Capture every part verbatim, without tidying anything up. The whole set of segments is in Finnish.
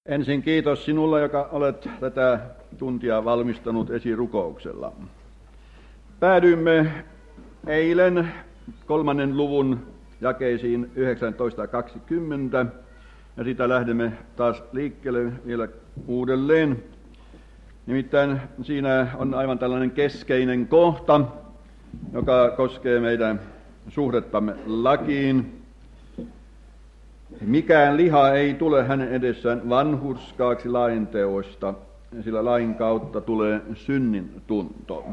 Ensin kiitos sinulle, joka olet tätä tuntia valmistanut esirukouksella. Päädyimme eilen kolmannen luvun jakeisiin yhdeksäntoista kaksikymmentä ja siitä lähdemme taas liikkeelle vielä uudelleen. Nimittäin siinä on aivan tällainen keskeinen kohta, joka koskee meidän suhdettamme lakiin. Mikään liha ei tule hänen edessään vanhurskaaksi lain teoista, sillä lain kautta tulee synnin tunto.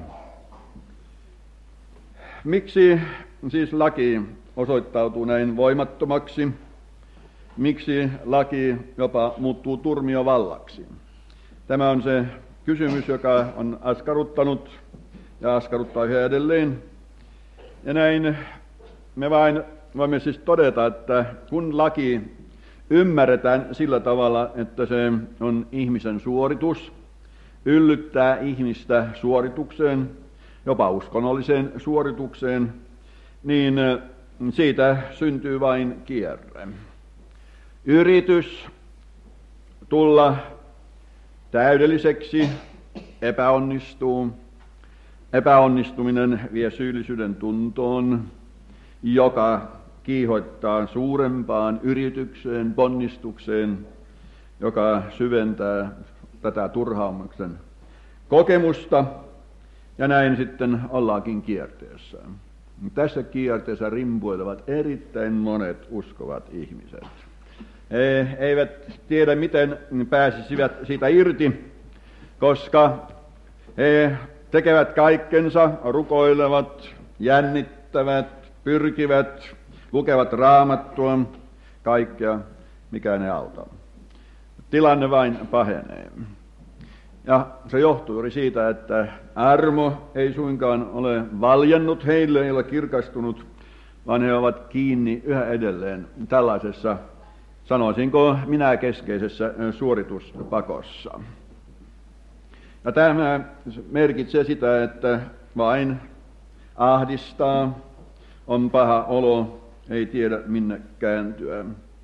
Miksi siis laki osoittautuu näin voimattomaksi? Miksi laki jopa muuttuu turmiovallaksi? Tämä on se kysymys, joka on askarruttanut ja askarruttaa yhä edelleen. Ja näin me vain voimme siis todeta, että kun laki ymmärretään sillä tavalla, että se on ihmisen suoritus, yllyttää ihmistä suoritukseen, jopa uskonnolliseen suoritukseen, niin siitä syntyy vain kierre. Yritys tulla täydelliseksi epäonnistuu. Epäonnistuminen vie syyllisyyden tuntoon, joka kiihoittaa suurempaan yritykseen, ponnistukseen, joka syventää tätä turhaamuksen kokemusta, ja näin sitten ollaankin kierteessä. Tässä kierteessä rimpuilevat erittäin monet uskovat ihmiset. He eivät tiedä, miten pääsisivät siitä irti, koska he tekevät kaikkensa, rukoilevat, jännittävät, pyrkivät, lukevat raamattua, kaikkea, mikä ne auta. Tilanne vain pahenee. Ja se johtuu juuri siitä, että armo ei suinkaan ole valjennut heille, ei ole kirkastunut, vaan he ovat kiinni yhä edelleen tällaisessa, sanoisinko minä, keskeisessä suorituspakossa. Ja tämä merkitsee sitä, että vain ahdistaa, on paha olo, ei tiedä minne kääntyä.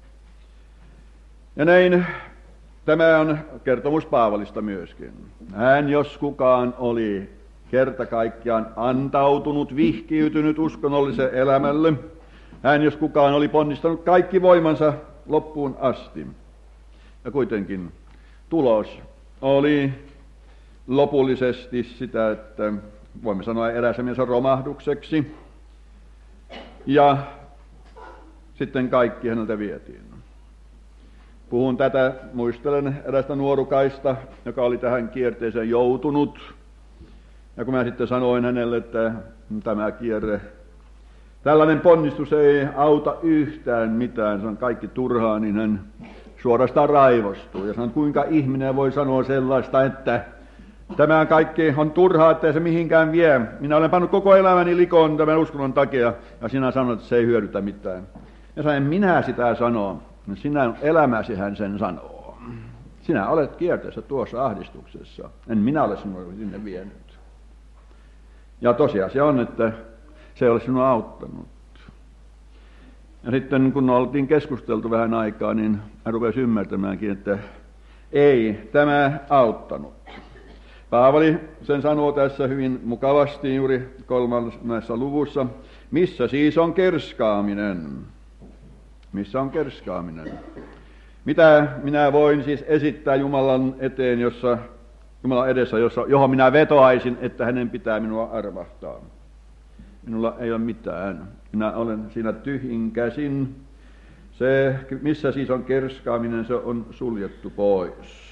Ja näin tämä on kertomus Paavalista myöskin. Hän, jos kukaan, oli kerta kaikkiaan antautunut, vihkiytynyt uskonnolliselle elämälle. Hän, jos kukaan, oli ponnistanut kaikki voimansa loppuun asti. Ja kuitenkin tulos oli lopullisesti sitä, että voimme sanoa eräässä mielessä romahdukseksi. Ja sitten kaikki häneltä vietiin. Puhun tätä, muistelen erästä nuorukaista, joka oli tähän kierteeseen joutunut. Ja kun mä sitten sanoin hänelle, että tämä kierre, tällainen ponnistus ei auta yhtään mitään, se on kaikki turhaa, niin hän suorastaan raivostuu. Ja sanoo, kuinka ihminen voi sanoa sellaista, että tämä kaikki on turhaa, ettei se mihinkään vie. Minä olen pannut koko elämäni likoon tämän uskonnon takia, ja sinä sanot, että se ei hyödytä mitään. Ja sain minä sitä sanoa, sinä elämäsi hän sen sanoo. Sinä olet kierteessä tuossa ahdistuksessa, en minä ole sinua sinne vienyt. Ja tosiasia on, että se ei ole sinua auttanut. Ja sitten kun oltiin keskusteltu vähän aikaa, niin hän rupesi ymmärtämäänkin, että ei tämä auttanut. Paavali sen sanoo tässä hyvin mukavasti juuri kolmannessa luvussa. Missä siis on kerskaaminen? Missä on kerskaaminen? Mitä minä voin siis esittää Jumalan eteen, jossa, Jumalan edessä, jossa, johon minä vetoaisin, että hänen pitää minua armahtaa? Minulla ei ole mitään. Minä olen siinä tyhjin käsin. Se, missä siis on kerskaaminen, se on suljettu pois.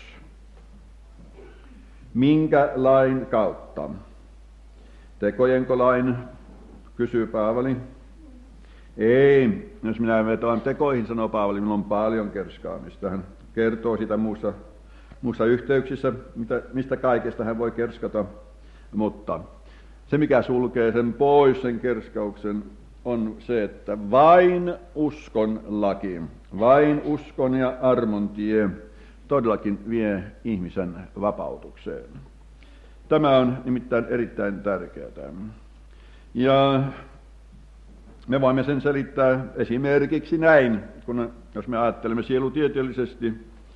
Minkä lain kautta? Tekojenko lain, kysyy Paavali. Ei, jos minä vetoan tekoihin, sanoo Paavali, minulla on paljon kerskaamista. Hän kertoo sitä muussa, muussa yhteyksissä, mitä, mistä kaikesta hän voi kerskata. Mutta se, mikä sulkee sen pois, sen kerskauksen, on se, että vain uskon laki, vain uskon ja armon tie todellakin vie ihmisen vapautukseen. Tämä on nimittäin erittäin tärkeää. Ja me voimme sen selittää esimerkiksi näin, kun jos me ajattelemme sielutieteellisesti,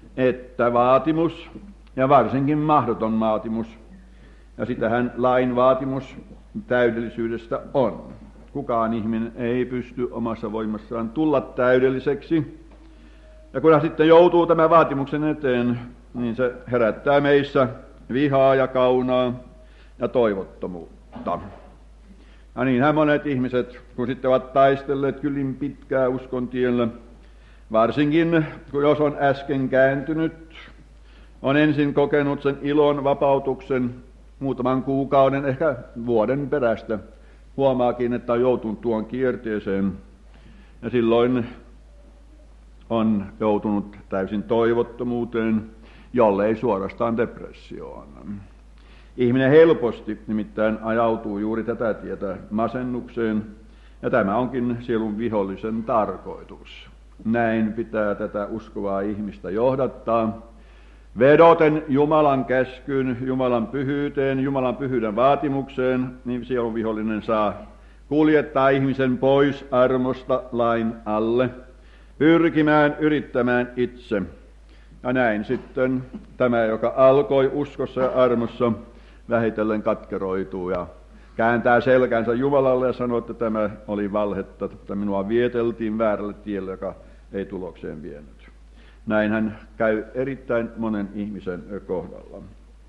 että vaatimus, ja varsinkin mahdoton vaatimus, ja sitähän lain vaatimus täydellisyydestä on. Kukaan ihminen ei pysty omassa voimassaan tulla täydelliseksi. Ja kun hän sitten joutuu tämän vaatimuksen eteen, niin se herättää meissä vihaa ja kaunaa ja toivottomuutta. Ja niinhän monet ihmiset, kun sitten ovat taistelleet kyllin pitkää uskon tiellä, varsinkin kun jos on äsken kääntynyt, on ensin kokenut sen ilon, vapautuksen muutaman kuukauden, ehkä vuoden perästä, huomaakin, että on joutunut tuon kierteeseen, ja silloin on joutunut täysin toivottomuuteen, jollei suorastaan depressioon. Ihminen helposti nimittäin ajautuu juuri tätä tietä masennukseen, ja tämä onkin sielun vihollisen tarkoitus. Näin pitää tätä uskovaa ihmistä johdattaa, vedoten Jumalan käskyyn, Jumalan pyhyyteen, Jumalan pyhyyden vaatimukseen, niin sielun vihollinen saa kuljettaa ihmisen pois armosta lain alle, pyrkimään, yrittämään itse. Ja näin sitten tämä, joka alkoi uskossa ja armossa, vähitellen katkeroituu ja kääntää selkänsä Jumalalle ja sanoo, että tämä oli valhetta, että minua vieteltiin väärälle tielle, joka ei tulokseen vienyt. Näin hän käy erittäin monen ihmisen kohdalla.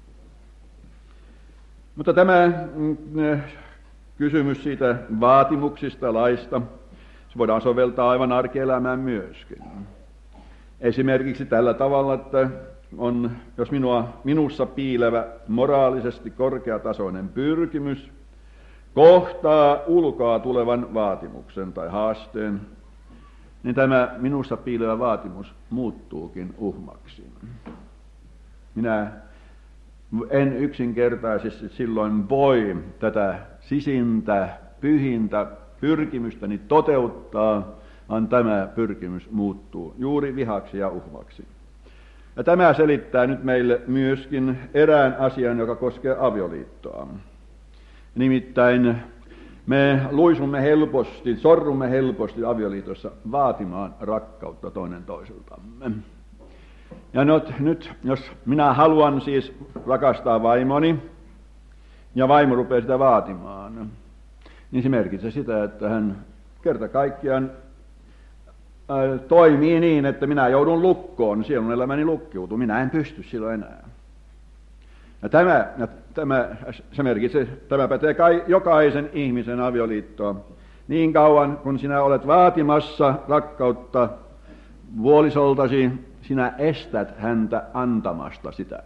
Mutta tämä kysymys siitä vaatimuksista, laista, se voidaan soveltaa aivan arkielämään myöskin. Esimerkiksi tällä tavalla, että on, jos minua, minussa piilevä moraalisesti korkeatasoinen pyrkimys kohtaa ulkoa tulevan vaatimuksen tai haasteen, niin tämä minussa piilevä vaatimus muuttuukin uhmaksi. Minä en yksinkertaisesti silloin voi tätä sisintä, pyhintä pyrkimystäni toteuttaa, vaan tämä pyrkimys muuttuu juuri vihaksi ja uhmaksi. Ja tämä selittää nyt meille myöskin erään asian, joka koskee avioliittoa. Nimittäin me luisumme helposti, sorrumme helposti avioliitossa vaatimaan rakkautta toinen toiseltamme. Ja nyt, nyt, jos minä haluan siis rakastaa vaimoni, ja vaimo rupeaa sitä vaatimaan, niin se merkitsee sitä, että hän kerta kaikkiaan äh, toimii niin, että minä joudun lukkoon, sielun elämäni lukkiutuu, minä en pysty silloin enää. Ja tämä, ja tämä, se merkitsee, tämä pätee kai jokaisen ihmisen avioliittoa. Niin kauan, kun sinä olet vaatimassa rakkautta puolisoltasi, sinä estät häntä antamasta sitä.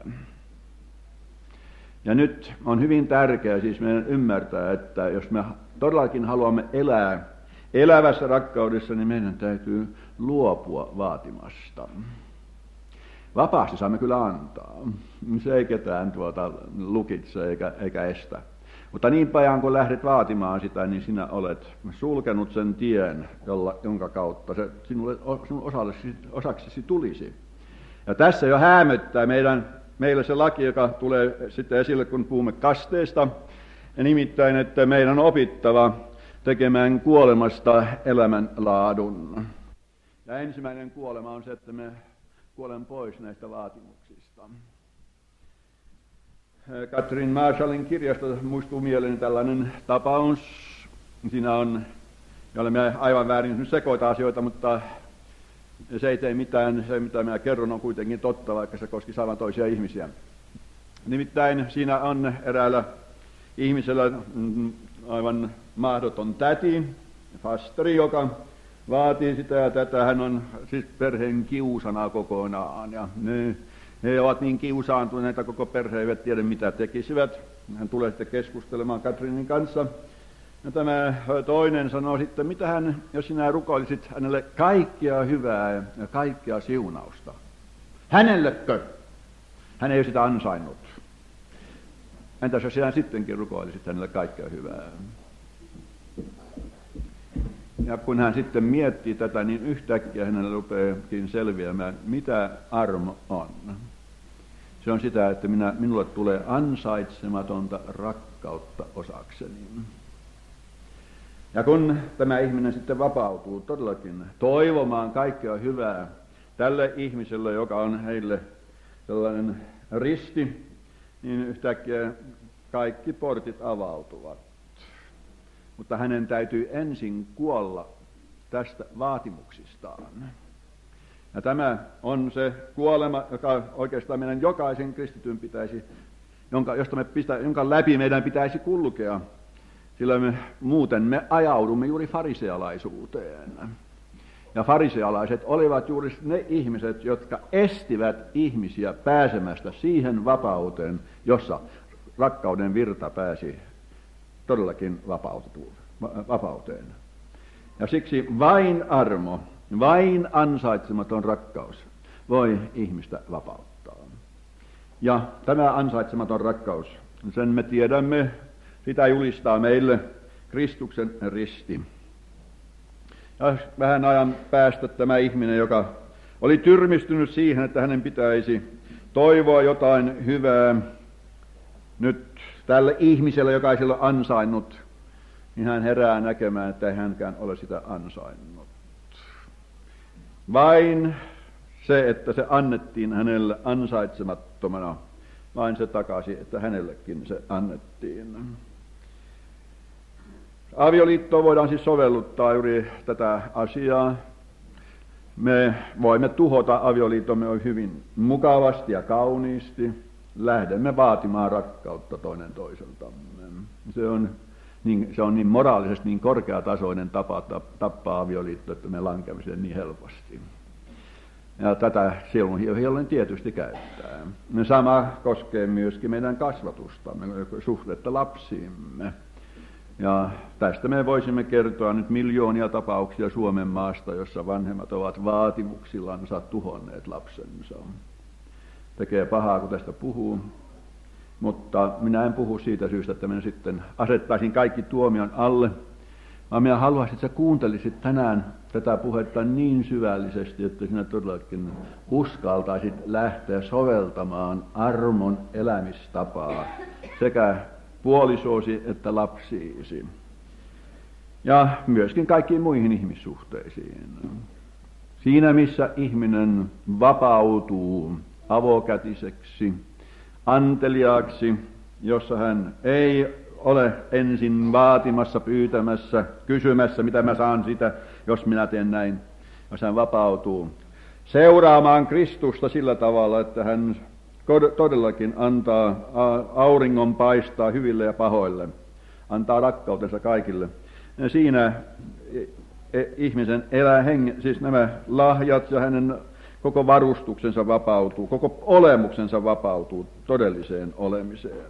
Ja nyt on hyvin tärkeää siis meidän ymmärtää, että jos me todellakin haluamme elää elävässä rakkaudessa, niin meidän täytyy luopua vaatimasta. Vapaasti saamme kyllä antaa. Se ei ketään tuota lukitse eikä, eikä estä. Mutta niin pian kun lähdet vaatimaan sitä, niin sinä olet sulkenut sen tien, jolla, jonka kautta se sinulle, sinun osallesi, osaksesi tulisi. Ja tässä jo häämöttää meidän, meillä se laki, joka tulee sitten esille, kun puhumme kasteesta. Ja nimittäin, että meidän on opittava tekemään kuolemasta elämänlaadun. Ja ensimmäinen kuolema on se, että me kuolen pois näistä vaatimuksista. Katrin Marshallin kirjasta muistuu mieleeni tällainen tapaus. Siinä on, jolle minä aivan väärin nyt sekoita asioita, mutta se ei tee mitään. Se, mitä minä kerron, on kuitenkin totta, vaikka se koski aivan toisia ihmisiä. Nimittäin siinä on eräällä ihmisellä aivan mahdoton täti, fasteri, joka vaatii sitä ja tätä. Hän on siis perheen kiusana kokonaan. Ja ne, he ovat niin kiusaantuneita, koko perhe eivät tiedä mitä tekisivät. Hän tulee sitten keskustelemaan Katrinin kanssa. Ja tämä toinen sanoo sitten, mitä hän, jos sinä rukoilisit hänelle kaikkea hyvää ja kaikkea siunausta. Hänellekö? Hän ei ole sitä ansainnut. Entäs jos sinä sittenkin rukoilisit hänelle kaikkea hyvää? Ja kun hän sitten miettii tätä, niin yhtäkkiä hänelle rupeakin selviämään, mitä armo on. Se on sitä, että minä, minulle tulee ansaitsematonta rakkautta osakseni. Ja kun tämä ihminen sitten vapautuu todellakin toivomaan kaikkea hyvää tälle ihmiselle, joka on heille sellainen risti, niin yhtäkkiä kaikki portit avautuvat. Mutta hänen täytyy ensin kuolla tästä vaatimuksistaan. Ja tämä on se kuolema, joka oikeastaan meidän jokaisen kristityn pitäisi, jonka, josta me pistä, jonka läpi meidän pitäisi kulkea, sillä me, muuten me ajaudumme juuri farisealaisuuteen. Ja farisealaiset olivat juuri ne ihmiset, jotka estivät ihmisiä pääsemästä siihen vapauteen, jossa rakkauden virta pääsi todellakin vapauteen. Ja siksi vain armo, vain ansaitsematon rakkaus voi ihmistä vapauttaa. Ja tämä ansaitsematon rakkaus, sen me tiedämme, sitä julistaa meille Kristuksen risti. Ja vähän ajan päästä tämä ihminen, joka oli tyrmistynyt siihen, että hänen pitäisi toivoa jotain hyvää nyt tälle ihmiselle, joka ei sillä ansainnut, niin hän herää näkemään, että ei hänkään ole sitä ansainnut. Vain se, että se annettiin hänelle ansaitsemattomana, vain se takaisin, että hänellekin se annettiin. Avioliittoon voidaan siis sovelluttaa juuri tätä asiaa. Me voimme tuhota avioliittomme hyvin mukavasti ja kauniisti. Lähdemme vaatimaan rakkautta toinen toiseltamme. Se on niin, se on niin moraalisesti niin korkeatasoinen tapa tappaa avioliitto, että me lankeamme sen niin helposti. Ja tätä silloin tietysti käyttää. Sama koskee myöskin meidän kasvatustamme, suhdetta lapsiimme. Ja tästä me voisimme kertoa nyt miljoonia tapauksia Suomen maasta, jossa vanhemmat ovat vaatimuksillansa tuhonneet lapsensa. Tekee pahaa, kun tästä puhuu, mutta minä en puhu siitä syystä, että minä sitten asettaisin kaikki tuomion alle, vaan minä haluaisin, että sä kuuntelisit tänään tätä puhetta niin syvällisesti, että sinä todellakin uskaltaisit lähteä soveltamaan armon elämistapaa sekä puolisoosi että lapsiisi. Ja myöskin kaikkiin muihin ihmissuhteisiin. Siinä missä ihminen vapautuu avokätiseksi, anteliaaksi, jossa hän ei ole ensin vaatimassa, pyytämässä, kysymässä, mitä mä saan sitä, jos minä teen näin. Jos hän vapautuu seuraamaan Kristusta sillä tavalla, että hän todellakin antaa auringon paistaa hyville ja pahoille, antaa rakkautensa kaikille. Ja siinä ihmisen elää hengen, siis nämä lahjat ja hänen koko varustuksensa vapautuu, koko olemuksensa vapautuu todelliseen olemiseen.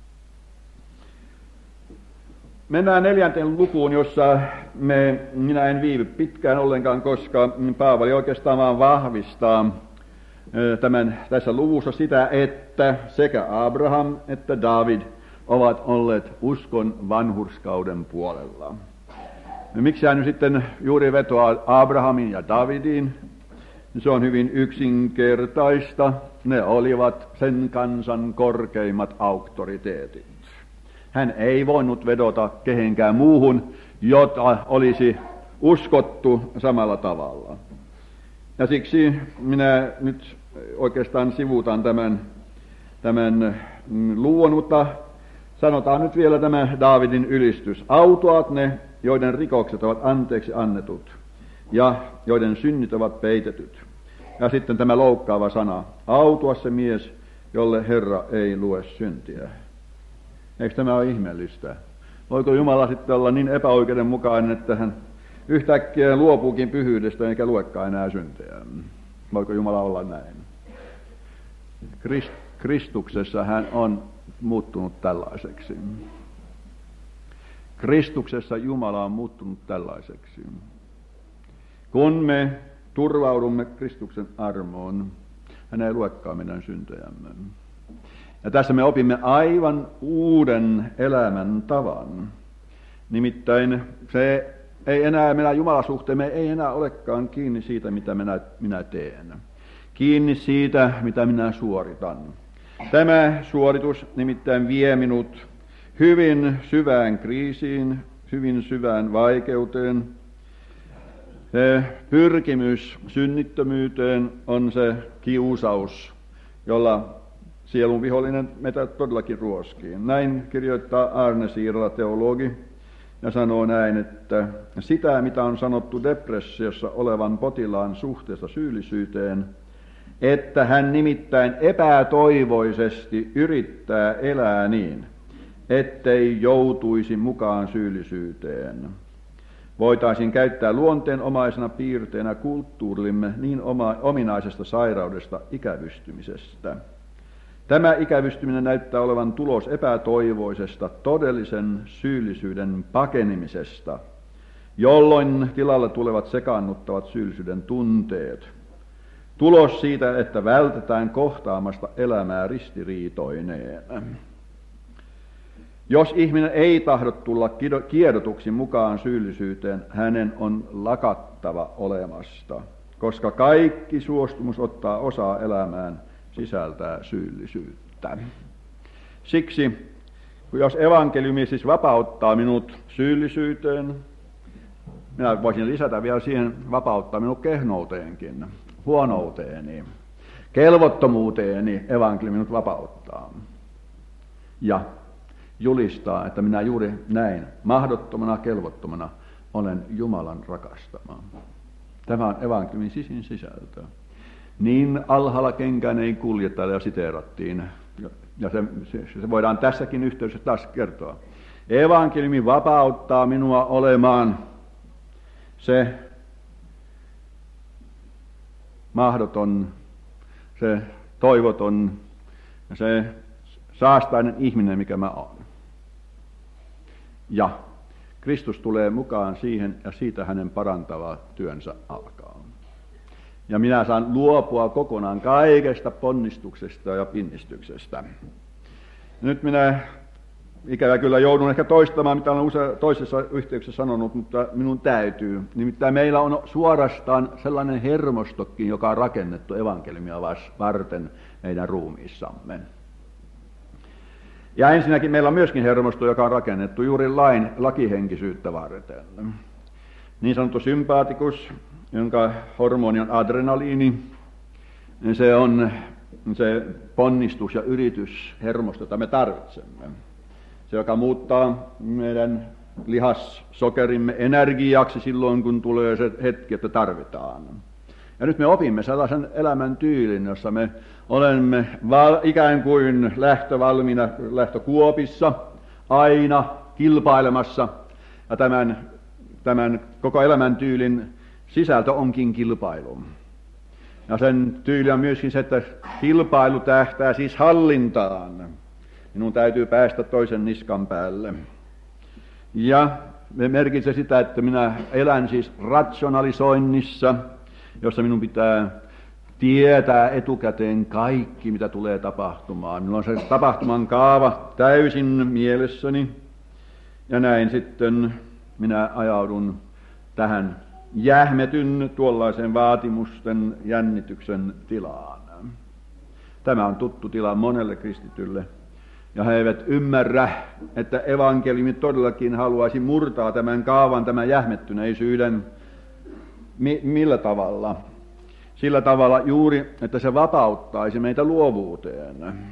Mennään neljänteen lukuun, jossa me, minä en viivy pitkään ollenkaan, koska Paavali oikeastaan vaan vahvistaa tämän, tässä luvussa sitä, että sekä Abraham että David ovat olleet uskon vanhurskauden puolella. Miksi hän nyt sitten juuri vetoaa Abrahamin ja Davidiin? Se on hyvin yksinkertaista. Ne olivat sen kansan korkeimmat auktoriteetit. Hän ei voinut vedota kehenkään muuhun, jota olisi uskottu samalla tavalla. Ja siksi minä nyt oikeastaan sivuutan tämän, tämän luvun, mutta sanotaan nyt vielä tämä Daavidin ylistys. Autuaat ne, joiden rikokset ovat anteeksi annetut ja joiden synnit ovat peitetyt. Ja sitten tämä loukkaava sana. Autua se mies, jolle Herra ei lue syntiä. Eikö tämä ole ihmeellistä? Voiko Jumala sitten olla niin epäoikeudenmukainen, että hän yhtäkkiä luopuukin pyhyydestä eikä luekaan enää syntejä? Voiko Jumala olla näin? Krist, Kristuksessa hän on muuttunut tällaiseksi. Kristuksessa Jumala on muuttunut tällaiseksi. Kun me turvaudumme Kristuksen armoon, hän ei luekaan meidän syntejämme. Ja tässä me opimme aivan uuden elämän tavan. Nimittäin se ei enää, meidän Jumalasuhteemme ei enää olekaan kiinni siitä, mitä minä, minä teen. Kiinni siitä, mitä minä suoritan. Tämä suoritus nimittäin vie minut hyvin syvään kriisiin, hyvin syvään vaikeuteen. Se pyrkimys synnittömyyteen on se kiusaus, jolla sielun vihollinen meitä todellakin ruoskii. Näin kirjoittaa Arne Siirala, teologi, ja sanoo näin, että sitä, mitä on sanottu depressiossa olevan potilaan suhteessa syyllisyyteen, että hän nimittäin epätoivoisesti yrittää elää niin, ettei joutuisi mukaan syyllisyyteen, voitaisiin käyttää luonteenomaisena piirteenä kulttuurimme niin oma, ominaisesta sairaudesta ikävystymisestä. Tämä ikävystyminen näyttää olevan tulos epätoivoisesta todellisen syyllisyyden pakenemisesta, jolloin tilalle tulevat sekaannuttavat syyllisyyden tunteet. Tulos siitä, että vältetään kohtaamasta elämää ristiriitoineen. Jos ihminen ei tahdo tulla kiedotuksi mukaan syyllisyyteen, hänen on lakattava olemasta, koska kaikki suostumus ottaa osaa elämään sisältää syyllisyyttä. Siksi, jos evankeliumi siis vapauttaa minut syyllisyyteen, minä voisin lisätä vielä siihen vapauttaa minut kehnouteenkin, huonouteeni, kelvottomuuteeni evankeliumi minut vapauttaa. Ja julistaa, että minä juuri näin, mahdottomana, kelvottomana, olen Jumalan rakastama. Tämä on evankeliumin sisin sisältö. Niin alhaalla kenkään ei kulje, täällä jo siteerattiin, ja se, se, se voidaan tässäkin yhteydessä taas kertoa. Evankeliumi vapauttaa minua olemaan se mahdoton, se toivoton, se saastainen ihminen, mikä mä olen. Ja Kristus tulee mukaan siihen, ja siitä hänen parantava työnsä alkaa. Ja minä saan luopua kokonaan kaikesta ponnistuksesta ja pinnistyksestä. Nyt minä ikävä kyllä joudun ehkä toistamaan, mitä olen usein toisessa yhteyksessä sanonut, mutta minun täytyy. Nimittäin meillä on suorastaan sellainen hermostokin, joka on rakennettu evankeliumia varten meidän ruumiissamme. Ja ensinnäkin meillä on myöskin hermosto, joka on rakennettu juuri lain lakihenkisyyttä varten. Niin sanottu sympaatikus, jonka hormoni on adrenaliini, se on se ponnistus ja yritys hermosto, jota me tarvitsemme. Se, joka muuttaa meidän lihassokerimme energiaksi silloin, kun tulee se hetki, että tarvitaan. Ja nyt me opimme sellaisen elämän tyylin, jossa me olemme val, ikään kuin lähtövalmiina lähtökuopissa, aina kilpailemassa. Ja tämän, tämän koko elämän tyylin sisältö onkin kilpailu. Ja sen tyyli on myöskin se, että kilpailu tähtää siis hallintaan. Minun täytyy päästä toisen niskan päälle. Ja me merkitsee sitä, että minä elän siis rationalisoinnissa, jossa minun pitää tietää etukäteen kaikki, mitä tulee tapahtumaan. Minulla on se tapahtuman kaava täysin mielessäni, ja näin sitten minä ajaudun tähän jähmetyn tuollaisen vaatimusten jännityksen tilaan. Tämä on tuttu tila monelle kristitylle, ja he eivät ymmärrä, että evankeliumi todellakin haluaisi murtaa tämän kaavan, tämän jähmettyneisyyden. Mi- millä tavalla? Sillä tavalla juuri, että se vapauttaisi meitä luovuuteen.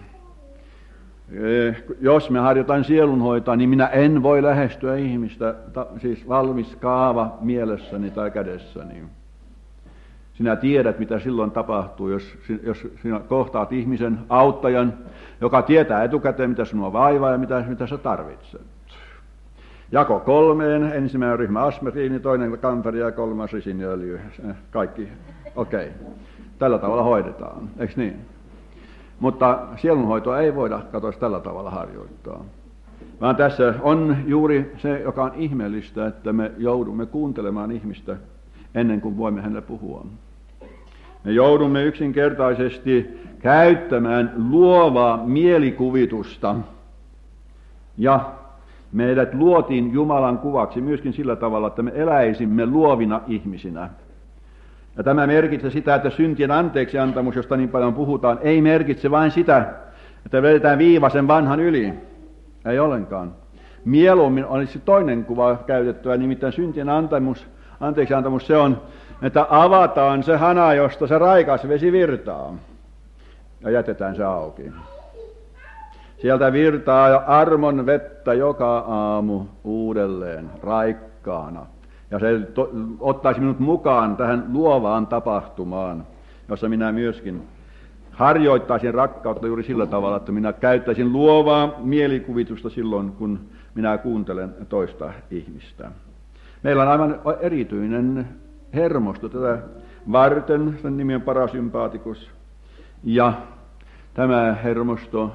Jos me harjoitan sielunhoitoa, niin minä en voi lähestyä ihmistä, siis valmis kaava mielessäni tai kädessäni. Sinä tiedät, mitä silloin tapahtuu, jos, jos sinä kohtaat ihmisen auttajan, joka tietää etukäteen, mitä sinua vaivaa ja mitä, mitä sä tarvitset. Jako kolmeen, ensimmäinen ryhmä asmeriini, toinen kamferi ja kolmas risiniöljy. Kaikki, okei. Okay. Tällä tavalla hoidetaan, eikö niin? Mutta sielunhoitoa ei voida katsoa tällä tavalla harjoittaa. Vaan tässä on juuri se, joka on ihmeellistä, että me joudumme kuuntelemaan ihmistä ennen kuin voimme hänelle puhua. Me joudumme yksinkertaisesti käyttämään luovaa mielikuvitusta. Ja meidät luotiin Jumalan kuvaksi myöskin sillä tavalla, että me eläisimme luovina ihmisinä. Ja tämä merkitsee sitä, että syntien anteeksiantamus, josta niin paljon puhutaan, ei merkitse vain sitä, että vedetään viiva sen vanhan yli. Ei ollenkaan. Mieluummin olisi toinen kuva käytettyä, nimittäin syntien antamus anteeksi antamus se on, että avataan se hana, josta se raikas vesi virtaa, ja jätetään se auki. Sieltä virtaa jo armon vettä joka aamu uudelleen, raikkaana. Ja se to, ottaisi minut mukaan tähän luovaan tapahtumaan, jossa minä myöskin harjoittaisin rakkautta juuri sillä tavalla, että minä käyttäisin luovaa mielikuvitusta silloin, kun minä kuuntelen toista ihmistä. Meillä on aivan erityinen hermosto tätä varten, sen nimi on parasympaatikos, ja tämä hermosto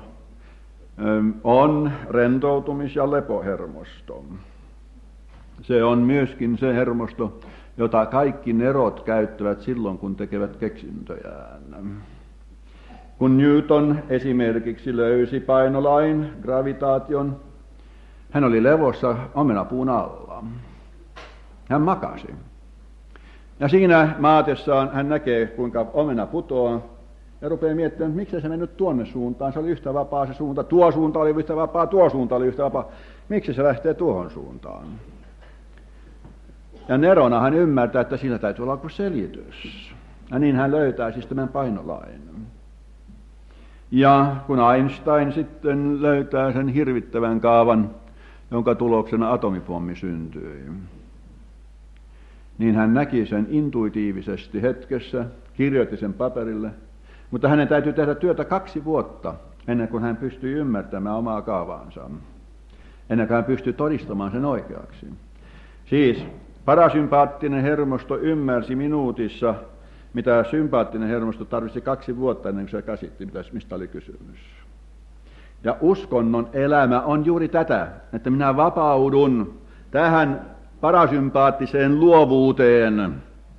on rentoutumis- ja lepohermosto. Se on myöskin se hermosto, jota kaikki nerot käyttävät silloin, kun tekevät keksintöjään. Kun Newton esimerkiksi löysi painolain, gravitaation, hän oli levossa omenapuun alla. Hän makasi. Ja siinä maatessaan hän näkee, kuinka omena putoaa, ja rupeaa miettimään, että miksi se mennyt tuonne suuntaan. Se oli yhtä vapaa se suunta, tuo suunta oli yhtä vapaa, tuo suunta oli yhtä vapaa. Miksi se lähtee tuohon suuntaan? Ja nerona hän ymmärtää, että siinä täytyy olla kuin selitys. Ja niin hän löytää siis tämän painolain. Ja kun Einstein sitten löytää sen hirvittävän kaavan, jonka tuloksena atomipommi syntyi, niin hän näki sen intuitiivisesti hetkessä, kirjoitti sen paperille, mutta hänen täytyy tehdä työtä kaksi vuotta ennen kuin hän pystyy ymmärtämään omaa kaavaansa, ennen kuin hän pystyy todistamaan sen oikeaksi. Siis parasympaattinen hermosto ymmärsi minuutissa, mitä sympaattinen hermosto tarvitsi kaksi vuotta ennen kuin se käsitti, mistä oli kysymys. Ja uskonnon elämä on juuri tätä, että minä vapaudun tähän parasympaattiseen luovuuteen,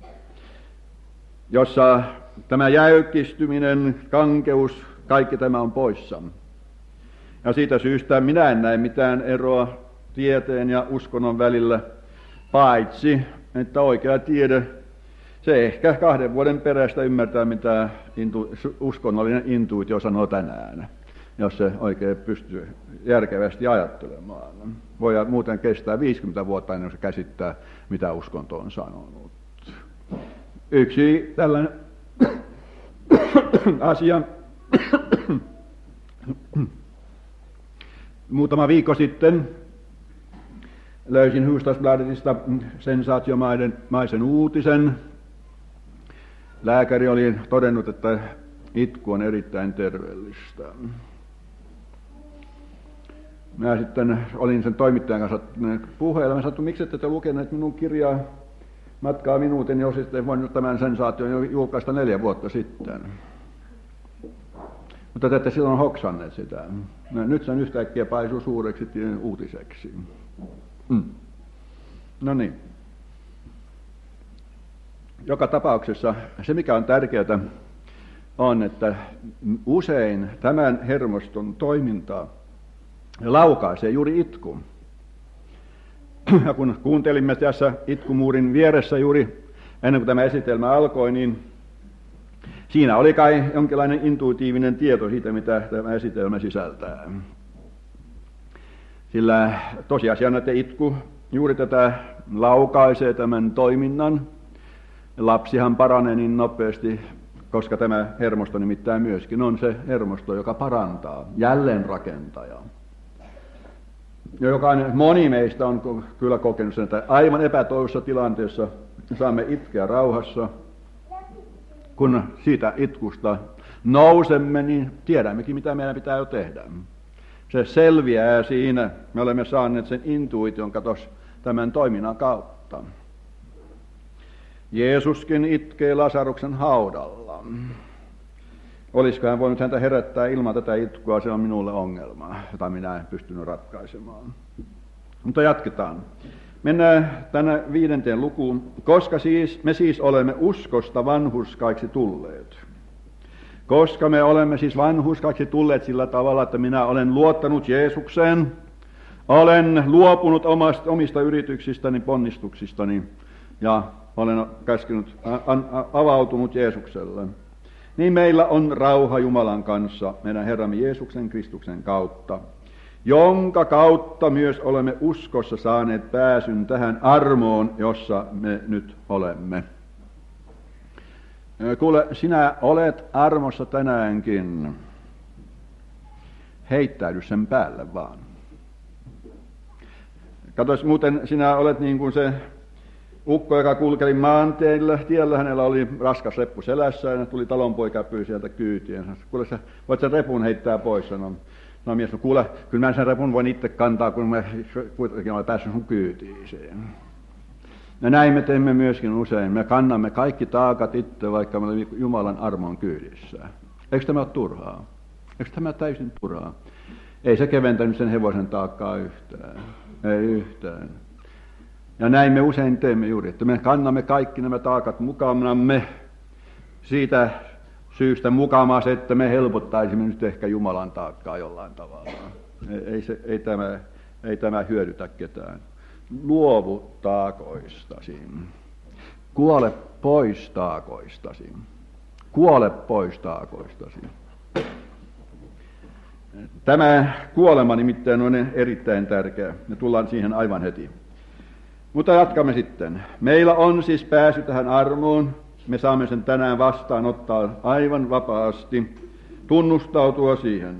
jossa tämä jäykistyminen, kankeus, kaikki tämä on poissa. Ja siitä syystä minä en näe mitään eroa tieteen ja uskonnon välillä, paitsi että oikea tiede, se ehkä kahden vuoden perästä ymmärtää, mitä intu, uskonnollinen intuitio sanoo tänään, jos se oikein pystyy järkevästi ajattelemaan. Voi muuten kestää viisikymmentä vuotta ennen kuin se käsittää, mitä uskonto on sanonut. Yksi tällainen asia. Muutama viikko sitten löysin Hufvudstadsbladetista sensaatiomaisen uutisen. Lääkäri oli todennut, että itku on erittäin terveellistä. Minä sitten olin sen toimittajan kanssa puheella. Mä sanoin, miksi ette te lukeneet minun kirjaa Matkaa minuutin, jos ette voinut tämän sensaation julkaista neljä vuotta sitten. Mutta te ette silloin hoksanneet sitä. No, nyt sen yhtäkkiä paisuu suureksi uutiseksi. Mm. No niin. Joka tapauksessa se, mikä on tärkeää, on, että usein tämän hermoston toimintaa laukaisee juuri itku. Ja kun kuuntelimme tässä itkumuurin vieressä juuri ennen kuin tämä esitelmä alkoi, niin siinä oli kai jonkinlainen intuitiivinen tieto siitä, mitä tämä esitelmä sisältää. Sillä tosiasiana, että itku juuri tätä laukaisee tämän toiminnan. Lapsihan paranee niin nopeasti, koska tämä hermosto nimittäin myöskin on se hermosto, joka parantaa, jälleenrakentaja. Ja jokainen, moni meistä on kyllä kokenut sen, että aivan epätoivoisessa tilanteessa saamme itkeä rauhassa. Kun siitä itkusta nousemme, niin tiedämmekin, mitä meidän pitää jo tehdä. Se selviää siinä. Me olemme saaneet sen intuition katos tämän toiminnan kautta. Jeesuskin itkee Lasaruksen haudalla. Olisiko hän voinut häntä herättää ilman tätä itkua, se on minulle ongelma, jota minä en pystynyt ratkaisemaan. Mutta jatketaan. Mennään tänne viidenteen lukuun. Koska siis, me siis olemme uskosta vanhurskaiksi tulleet. Koska me olemme siis vanhurskaiksi tulleet sillä tavalla, että minä olen luottanut Jeesukseen, olen luopunut omasta, omista yrityksistäni, ponnistuksistani ja olen käskenyt, avautunut Jeesukselle. Niin meillä on rauha Jumalan kanssa, meidän Herramme Jeesuksen Kristuksen kautta. jonka kautta myös olemme uskossa saaneet pääsyn tähän armoon, jossa me nyt olemme. Kuule, sinä olet armossa tänäänkin. Heittäydy sen päälle vaan. Katos, muuten sinä olet niin kuin se ukko, joka kulkeli maanteillä. Tiellä hänellä oli raskas reppu selässä ja tuli talonpoika pyysi sieltä kyytiin. Kuule, sä voit sen repun heittää pois. Sanoi, no mies, no kuule, kyllä mä sen repun voin itse kantaa, kun mä kuitenkin olen päässyt sun kyytiin. Ja näin me teemme myöskin usein. Me kannamme kaikki taakat itse, vaikka me olemme Jumalan armon kyydissä. Eikö tämä ole turhaa? Eikö tämä täysin turhaa? Ei se keventänyt sen hevosen taakkaa yhtään. Ei yhtään. Ja näin me usein teemme juuri, että me kannamme kaikki nämä taakat mukanamme siitä syystä mukamas, että me helpottaisimme nyt ehkä Jumalan taakkaa jollain tavalla. Ei, ei, se, ei, tämä, ei tämä hyödytä ketään. Luovu taakoistasi. Kuole pois taakoistasi. Kuole pois taakoistasi. Tämä kuolema nimittäin on erittäin tärkeä. Me tullaan siihen aivan heti. Mutta jatkamme sitten. Meillä on siis pääsy tähän armoon. Me saamme sen tänään vastaanottaa aivan vapaasti, tunnustautua siihen.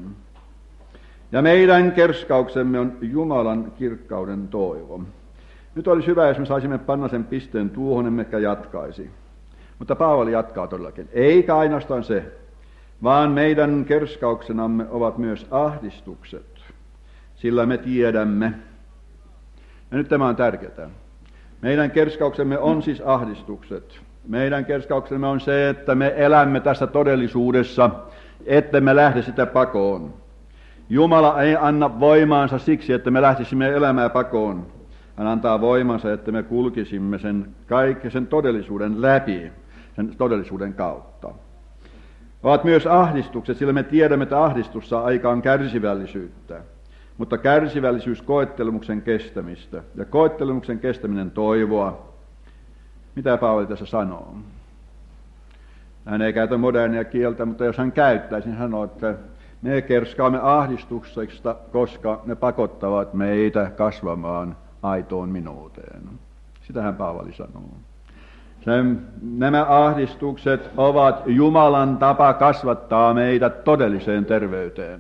Ja meidän kerskauksemme on Jumalan kirkkauden toivo. Nyt olisi hyvä, jos me saisimme panna sen pisteen tuohon, emmekä jatkaisi. Mutta Paavali jatkaa todellakin. Eikä ainoastaan se, vaan meidän kerskauksenamme ovat myös ahdistukset, sillä me tiedämme. Ja nyt tämä on tärkeää. Meidän kerskauksemme on siis ahdistukset. Meidän kerskauksemme on se, että me elämme tässä todellisuudessa, että me lähde sitä pakoon. Jumala ei anna voimaansa siksi, että me lähtisimme elämään pakoon. Hän antaa voimansa, että me kulkisimme sen kaiken sen todellisuuden läpi, sen todellisuuden kautta. Ovat myös ahdistukset, sillä me tiedämme, että ahdistus saa aikaan kärsivällisyyttä. Mutta kärsivällisyys koettelemuksen kestämistä ja koettelemuksen kestäminen toivoa. Mitä Paavali tässä sanoo? Hän ei käytä modernia kieltä, mutta jos hän käyttäisi, niin hän sanoo, että me kerskaamme ahdistuksesta, koska ne pakottavat meitä kasvamaan aitoon minuuteen. Sitähän Paavali sanoo. Sen, nämä ahdistukset ovat Jumalan tapa kasvattaa meitä todelliseen terveyteen,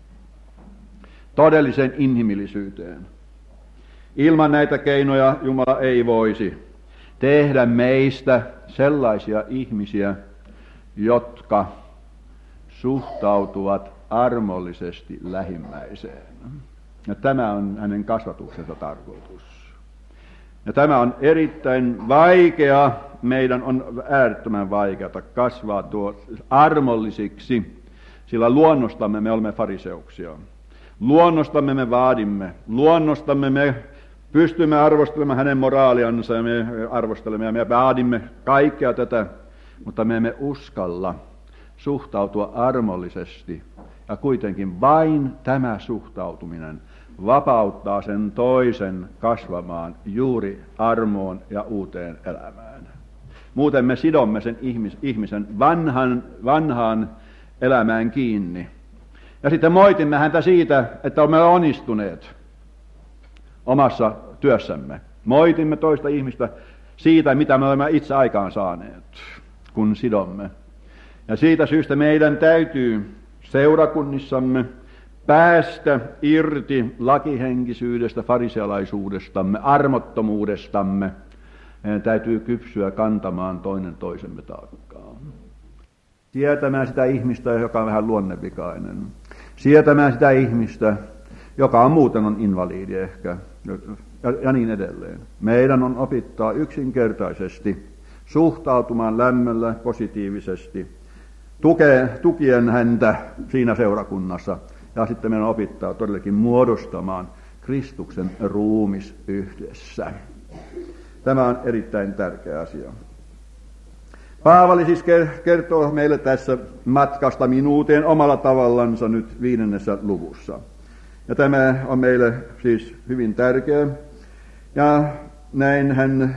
todelliseen inhimillisyyteen. Ilman näitä keinoja Jumala ei voisi tehdä meistä sellaisia ihmisiä, jotka suhtautuvat armollisesti lähimmäiseen. Ja tämä on hänen kasvatuksensa tarkoitus. Ja tämä on erittäin vaikea, meidän on äärettömän vaikeata kasvaa tuo armollisiksi, sillä luonnostamme me olemme fariseuksia. Luonnostamme me vaadimme, luonnostamme me pystymme arvostelemaan hänen moraaliansa ja me arvostelemme ja me vaadimme kaikkea tätä, mutta me emme uskalla suhtautua armollisesti. Ja kuitenkin vain tämä suhtautuminen vapauttaa sen toisen kasvamaan juuri armoon ja uuteen elämään. Muuten me sidomme sen ihmisen vanhan, vanhaan elämään kiinni. Ja sitten moitimme häntä siitä, että olemme onnistuneet omassa työssämme. Moitimme toista ihmistä siitä, mitä me olemme itse aikaan saaneet, kun sidomme. Ja siitä syystä meidän täytyy seurakunnissamme päästä irti lakihenkisyydestä, farisealaisuudestamme, armottomuudestamme. Meidän täytyy kypsyä kantamaan toinen toisemme taakkaa. Sietämään sitä ihmistä, joka on vähän luonnevikainen. Sietämään sitä ihmistä, joka on muuten on invaliidi ehkä, ja, ja niin edelleen. Meidän on opittaa yksinkertaisesti suhtautumaan lämmöllä positiivisesti, tukee, tukien häntä siinä seurakunnassa, ja sitten meidän opittaa todellakin muodostamaan Kristuksen ruumis yhdessä. Tämä on erittäin tärkeä asia. Paavali siis kertoo meille tässä matkasta minuuteen omalla tavallansa nyt viidennessä luvussa. Ja tämä on meille siis hyvin tärkeä. Ja näin hän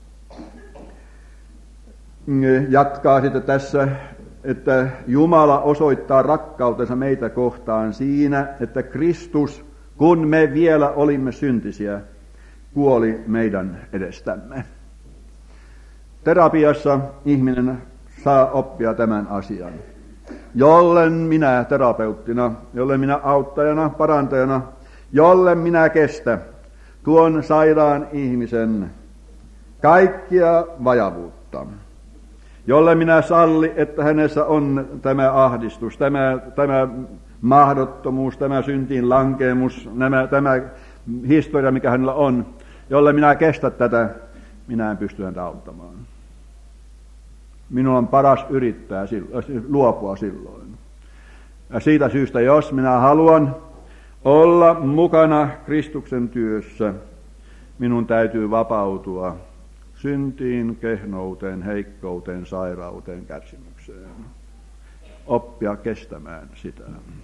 jatkaa sitten tässä, että Jumala osoittaa rakkautensa meitä kohtaan siinä, että Kristus kun me vielä olimme syntisiä, kuoli meidän edestämme. Terapiassa ihminen saa oppia tämän asian. Jollen minä terapeuttina, jollen minä auttajana, parantajana, jollen minä kestä tuon sairaan ihmisen kaikkia vajavuutta, jolle minä salli, että hänessä on tämä ahdistus, tämä, tämä mahdottomuus, tämä syntiin lankeemus, nämä, tämä historia, mikä hänellä on, jolle minä kestä tätä, minä en pysty häntä auttamaan. Minun on paras yrittää silloin, luopua silloin. Ja siitä syystä, jos minä haluan olla mukana Kristuksen työssä, minun täytyy vapautua syntiin, kehnouteen, heikkouteen, sairauteen, kärsimykseen. Oppia kestämään sitä.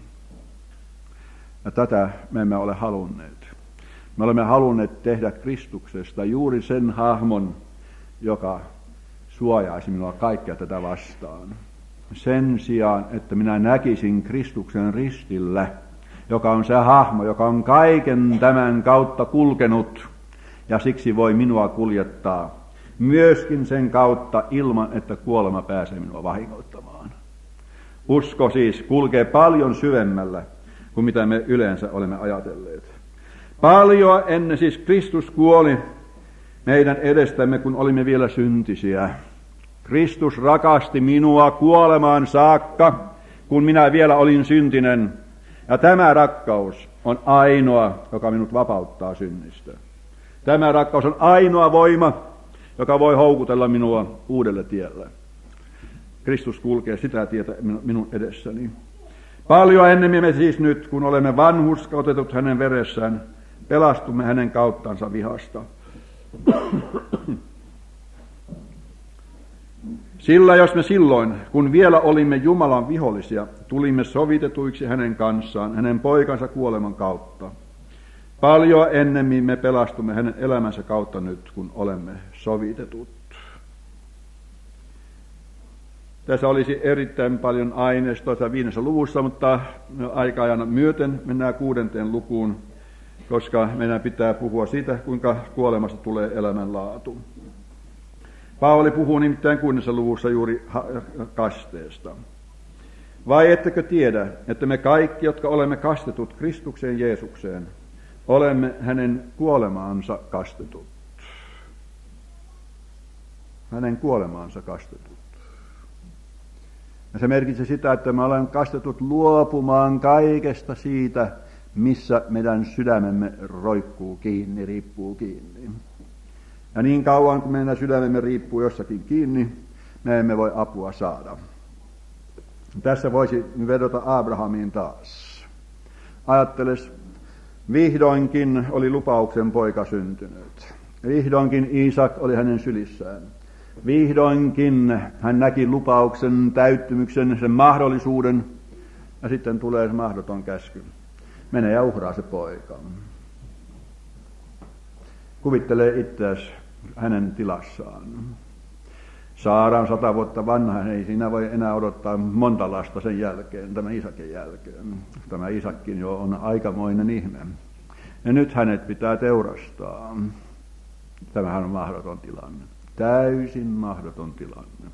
Ja tätä me emme ole halunneet. Me olemme halunneet tehdä Kristuksesta juuri sen hahmon, joka suojaisi minua kaikkea tätä vastaan. Sen sijaan, että minä näkisin Kristuksen ristillä, joka on se hahmo, joka on kaiken tämän kautta kulkenut, ja siksi voi minua kuljettaa myöskin sen kautta ilman, että kuolema pääsee minua vahingoittamaan. Usko siis kulkee paljon syvemmällä kuin mitä me yleensä olemme ajatelleet. Paljon ennen siis Kristus kuoli meidän edestämme, kun olimme vielä syntisiä. Kristus rakasti minua kuolemaan saakka, kun minä vielä olin syntinen. Ja tämä rakkaus on ainoa, joka minut vapauttaa synnistä. Tämä rakkaus on ainoa voima, joka voi houkutella minua uudelle tielle. Kristus kulkee sitä tietä minun edessäni. Paljon ennemmin me siis nyt, kun olemme vanhurskautetut hänen veressään, pelastumme hänen kauttansa vihasta. Sillä jos me silloin, kun vielä olimme Jumalan vihollisia, tulimme sovitetuiksi hänen kanssaan, hänen poikansa kuoleman kautta. Paljon ennemmin me pelastumme hänen elämänsä kautta nyt, kun olemme sovitetut. Tässä olisi erittäin paljon aineistoa tässä viidennessä luvussa, mutta aika-ajana myöten mennään kuudenteen lukuun, koska meidän pitää puhua siitä, kuinka kuolemasta tulee elämänlaatu. Paavali puhuu nimittäin kuudennessa luvussa juuri kasteesta. Vai ettekö tiedä, että me kaikki, jotka olemme kastetut Kristukseen Jeesukseen, olemme hänen kuolemaansa kastetut. Hänen kuolemaansa kastetut. Ja se merkitsee sitä, että me olemme kastetut luopumaan kaikesta siitä, missä meidän sydämemme roikkuu kiinni, riippuu kiinni. Ja niin kauan kuin meidän sydämemme riippuu jossakin kiinni, me emme voi apua saada. Tässä voisi vedota Abrahamiin taas. Ajatteles, vihdoinkin oli lupauksen poika syntynyt. Vihdoinkin Iisak oli hänen sylissään. Vihdoinkin hän näki lupauksen täyttymyksen, sen mahdollisuuden, ja sitten tulee se mahdoton käsky. Mene ja uhraa se poika. Kuvittelee itseäsi hänen tilassaan. Saara on sata vuotta vanha, ei siinä voi enää odottaa monta lasta sen jälkeen, tämän Isakin jälkeen. Tämä Isakkin jo on aikamoinen ihme. Ja nyt hänet pitää teurastaa. Tämähän on mahdoton tilanne. Täysin mahdoton tilanne.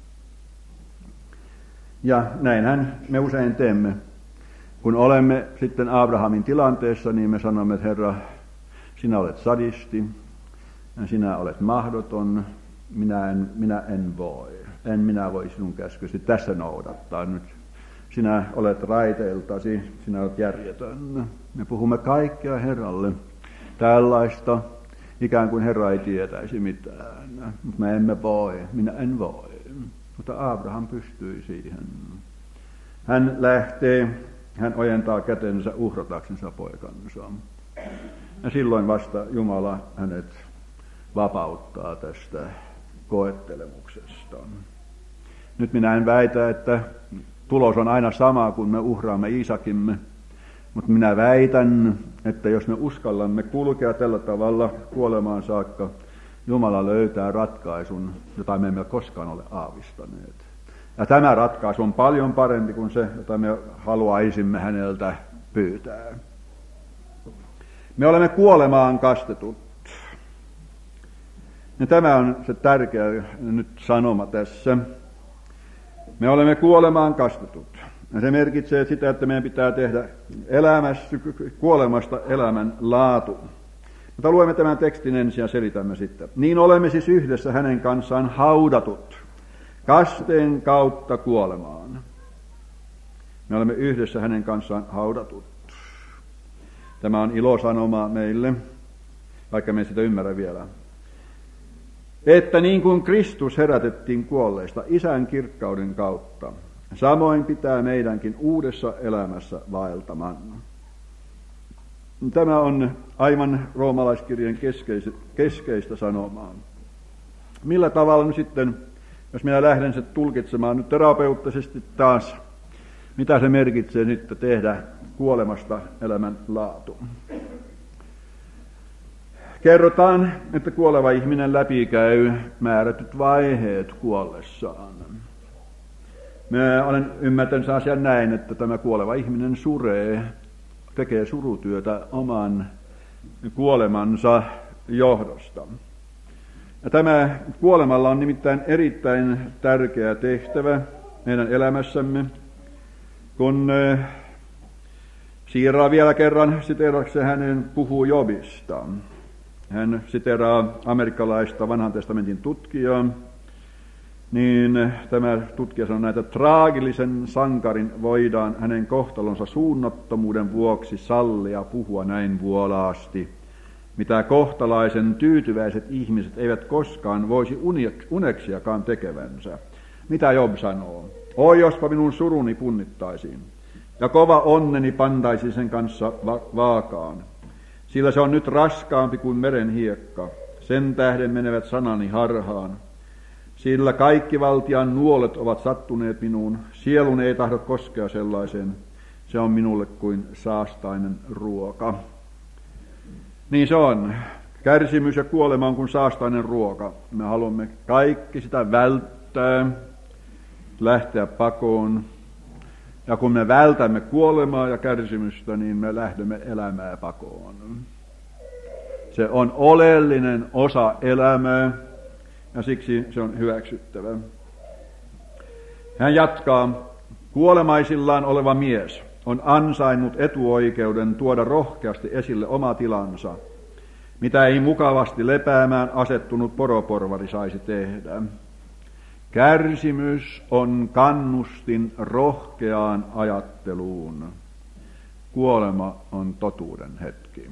Ja näinhän me usein teemme. Kun olemme sitten Abrahamin tilanteessa, niin me sanomme, että Herra, sinä olet sadisti, sinä olet mahdoton, minä en, minä en voi. En minä voi sinun käskysi tässä noudattaa nyt. Sinä olet raiteiltasi, sinä olet järjetön. Me puhumme kaikkea Herralle tällaista, ikään kuin Herra ei tietäisi mitään. Mutta me emme voi, minä en voi. Mutta Abraham pystyi siihen. Hän lähtee, hän ojentaa kätensä uhrataksensa poikansa. Ja silloin vasta Jumala hänet vapauttaa tästä koettelemuksesta. Nyt minä en väitä, että tulos on aina sama, kun me uhraamme Iisakimme, mutta minä väitän, että jos me uskallamme kulkea tällä tavalla kuolemaan saakka, Jumala löytää ratkaisun, jota me emme koskaan ole aavistaneet. Ja tämä ratkaisu on paljon parempi kuin se, jota me haluaisimme häneltä pyytää. Me olemme kuolemaan kastetut. Ja tämä on se tärkeä nyt sanoma tässä. Me olemme kuolemaan kastetut. Ja se merkitsee sitä, että meidän pitää tehdä elämässä, kuolemasta elämän laatu. Mutta luemme tämän tekstin ensin ja selitämme sitten. Niin olemme siis yhdessä hänen kanssaan haudatut kasteen kautta kuolemaan. Me olemme yhdessä hänen kanssaan haudatut. Tämä on ilosanoma meille, vaikka me ei sitä ymmärrä vielä. Että niin kuin Kristus herätettiin kuolleista Isän kirkkauden kautta, samoin pitää meidänkin uudessa elämässä vaeltamaan. Tämä on aivan roomalaiskirjeen keskeistä sanomaa. Millä tavalla nyt sitten, jos minä lähden se tulkitsemaan nyt terapeuttisesti taas, mitä se merkitsee sitten tehdä kuolemasta elämän laatu? Kerrotaan, että kuoleva ihminen läpikäy määrätyt vaiheet kuollessaan. Mä olen ymmärtänyt asian näin, että tämä kuoleva ihminen suree, tekee surutyötä oman kuolemansa johdosta. Ja tämä kuolemalla on nimittäin erittäin tärkeä tehtävä meidän elämässämme, kun Siiraa vielä kerran siteerakseen hänen puhuu Jobista. Hän siteraa amerikkalaista vanhan testamentin tutkijaa, niin tämä tutkija sanoo, että traagillisen sankarin voidaan hänen kohtalonsa suunnattomuuden vuoksi sallia puhua näin vuolaasti, mitä kohtalaisen tyytyväiset ihmiset eivät koskaan voisi uneksiakaan tekevänsä. Mitä Job sanoo? Oi, jospa minun suruni punnittaisiin, ja kova onneni pantaisi sen kanssa va- vaakaan. Sillä se on nyt raskaampi kuin meren hiekka. Sen tähden menevät sanani harhaan. Sillä kaikki valtian nuolet ovat sattuneet minuun. Sielun ei tahdo koskea sellaiseen. Se on minulle kuin saastainen ruoka. Niin se on. Kärsimys ja kuolema on kuin saastainen ruoka. Me haluamme kaikki sitä välttää, lähteä pakoon. Ja kun me vältämme kuolemaa ja kärsimystä, niin me lähdemme elämää pakoon. Se on oleellinen osa elämää, ja siksi se on hyväksyttävä. Hän jatkaa, kuolemaisillaan oleva mies on ansainnut etuoikeuden tuoda rohkeasti esille oma tilansa, mitä ei mukavasti lepäämään asettunut poroporvari saisi tehdä. Kärsimys on kannustin rohkeaan ajatteluun. Kuolema on totuuden hetki.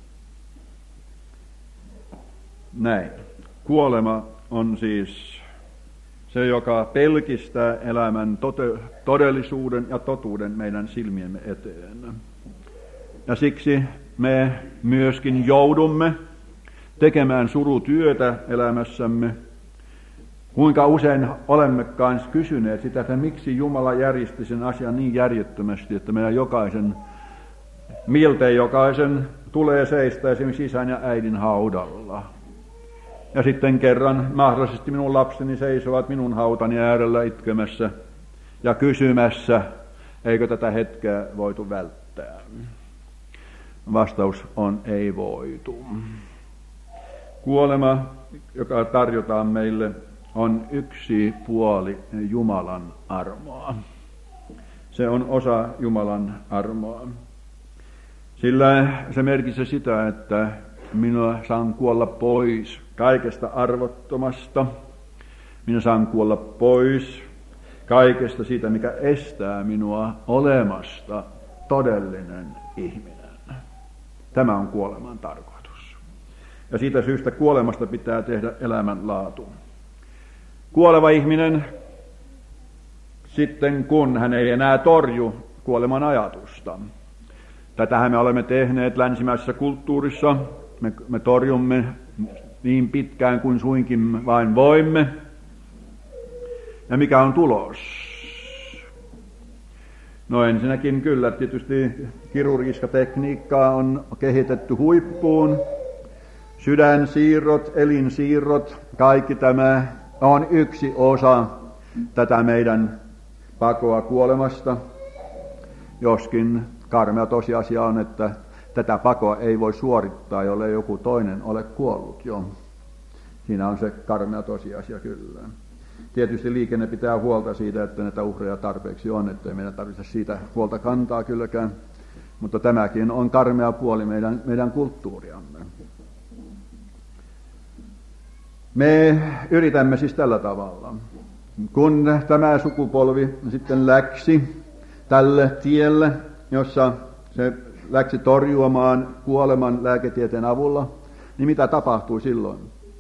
Näin. Kuolema on siis se, joka pelkistää elämän tote- todellisuuden ja totuuden meidän silmiemme eteen. Ja siksi me myöskin joudumme tekemään surutyötä elämässämme. Kuinka usein olemmekaan kysyneet sitä, että miksi Jumala järjesti sen asian niin järjettömästi, että meidän jokaisen, miltei jokaisen, tulee seistä esimerkiksi isän ja äidin haudalla. Ja sitten kerran mahdollisesti minun lapseni seisovat minun hautani äärellä itkemässä ja kysymässä, eikö tätä hetkeä voitu välttää. Vastaus on ei voitu. Kuolema, joka tarjotaan meille, on yksi puoli Jumalan armoa. Se on osa Jumalan armoa. Sillä se merkitsee sitä, että minä saan kuolla pois kaikesta arvottomasta. Minä saan kuolla pois kaikesta siitä, mikä estää minua olemasta todellinen ihminen. Tämä on kuoleman tarkoitus. Ja siitä syystä kuolemasta pitää tehdä elämänlaatu. Kuoleva ihminen, sitten kun hän ei enää torju kuoleman ajatusta. Tätähän me olemme tehneet länsimäisessä kulttuurissa. Me, me torjumme niin pitkään kuin suinkin vain voimme. Ja mikä on tulos? No ensinnäkin kyllä tietysti kirurgista tekniikkaa on kehitetty huippuun. Sydänsiirrot, elinsiirrot, kaikki tämä on yksi osa tätä meidän pakoa kuolemasta. Joskin karmea tosiasia on, että tätä pakoa ei voi suorittaa, jolle joku toinen ole kuollut jo. Siinä on se karmea tosiasia kyllä. Tietysti liikenne pitää huolta siitä, että näitä uhreja tarpeeksi on, ettei meidän tarvitse siitä huolta kantaa kylläkään. Mutta tämäkin on karmea puoli meidän, meidän kulttuuriamme. Me yritämme siis tällä tavalla. Kun tämä sukupolvi sitten läksi tälle tielle, jossa se läksi torjuamaan kuoleman lääketieteen avulla, niin mitä tapahtui silloin?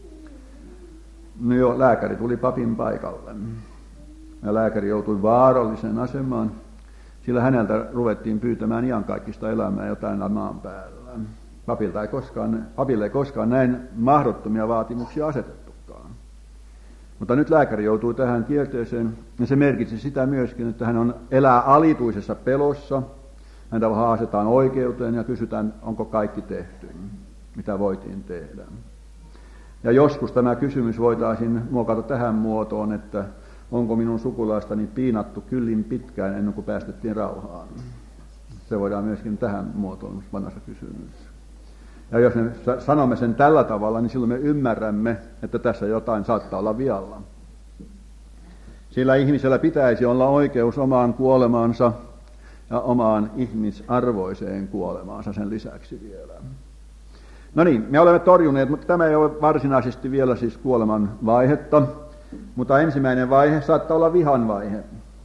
No jo, lääkäri tuli papin paikalle. Ja lääkäri joutui vaaralliseen asemaan, sillä häneltä ruvettiin pyytämään iankaikkista elämää jotain maan päällä. Papilta ei koskaan, papille ei koskaan näin mahdottomia vaatimuksia asetettukaan. Mutta nyt lääkäri joutui tähän kierteeseen, ja se merkitsi sitä myöskin, että hän on elää alituisessa pelossa. Häntä haastetaan oikeuteen ja kysytään, onko kaikki tehty, mitä voitiin tehdä. Ja joskus tämä kysymys voitaisiin muokata tähän muotoon, että onko minun sukulaistani piinattu kyllin pitkään ennen kuin päästettiin rauhaan. Se voidaan myöskin tähän muotoon panna se kysymys. Ja jos me sanomme sen tällä tavalla, niin silloin me ymmärrämme, että tässä jotain saattaa olla vialla. Sillä ihmisellä pitäisi olla oikeus omaan kuolemaansa ja omaan ihmisarvoiseen kuolemaansa sen lisäksi vielä. No niin, me olemme torjuneet, mutta tämä ei ole varsinaisesti vielä siis kuoleman vaihetta, mutta ensimmäinen vaihe saattaa olla vihan vaihe.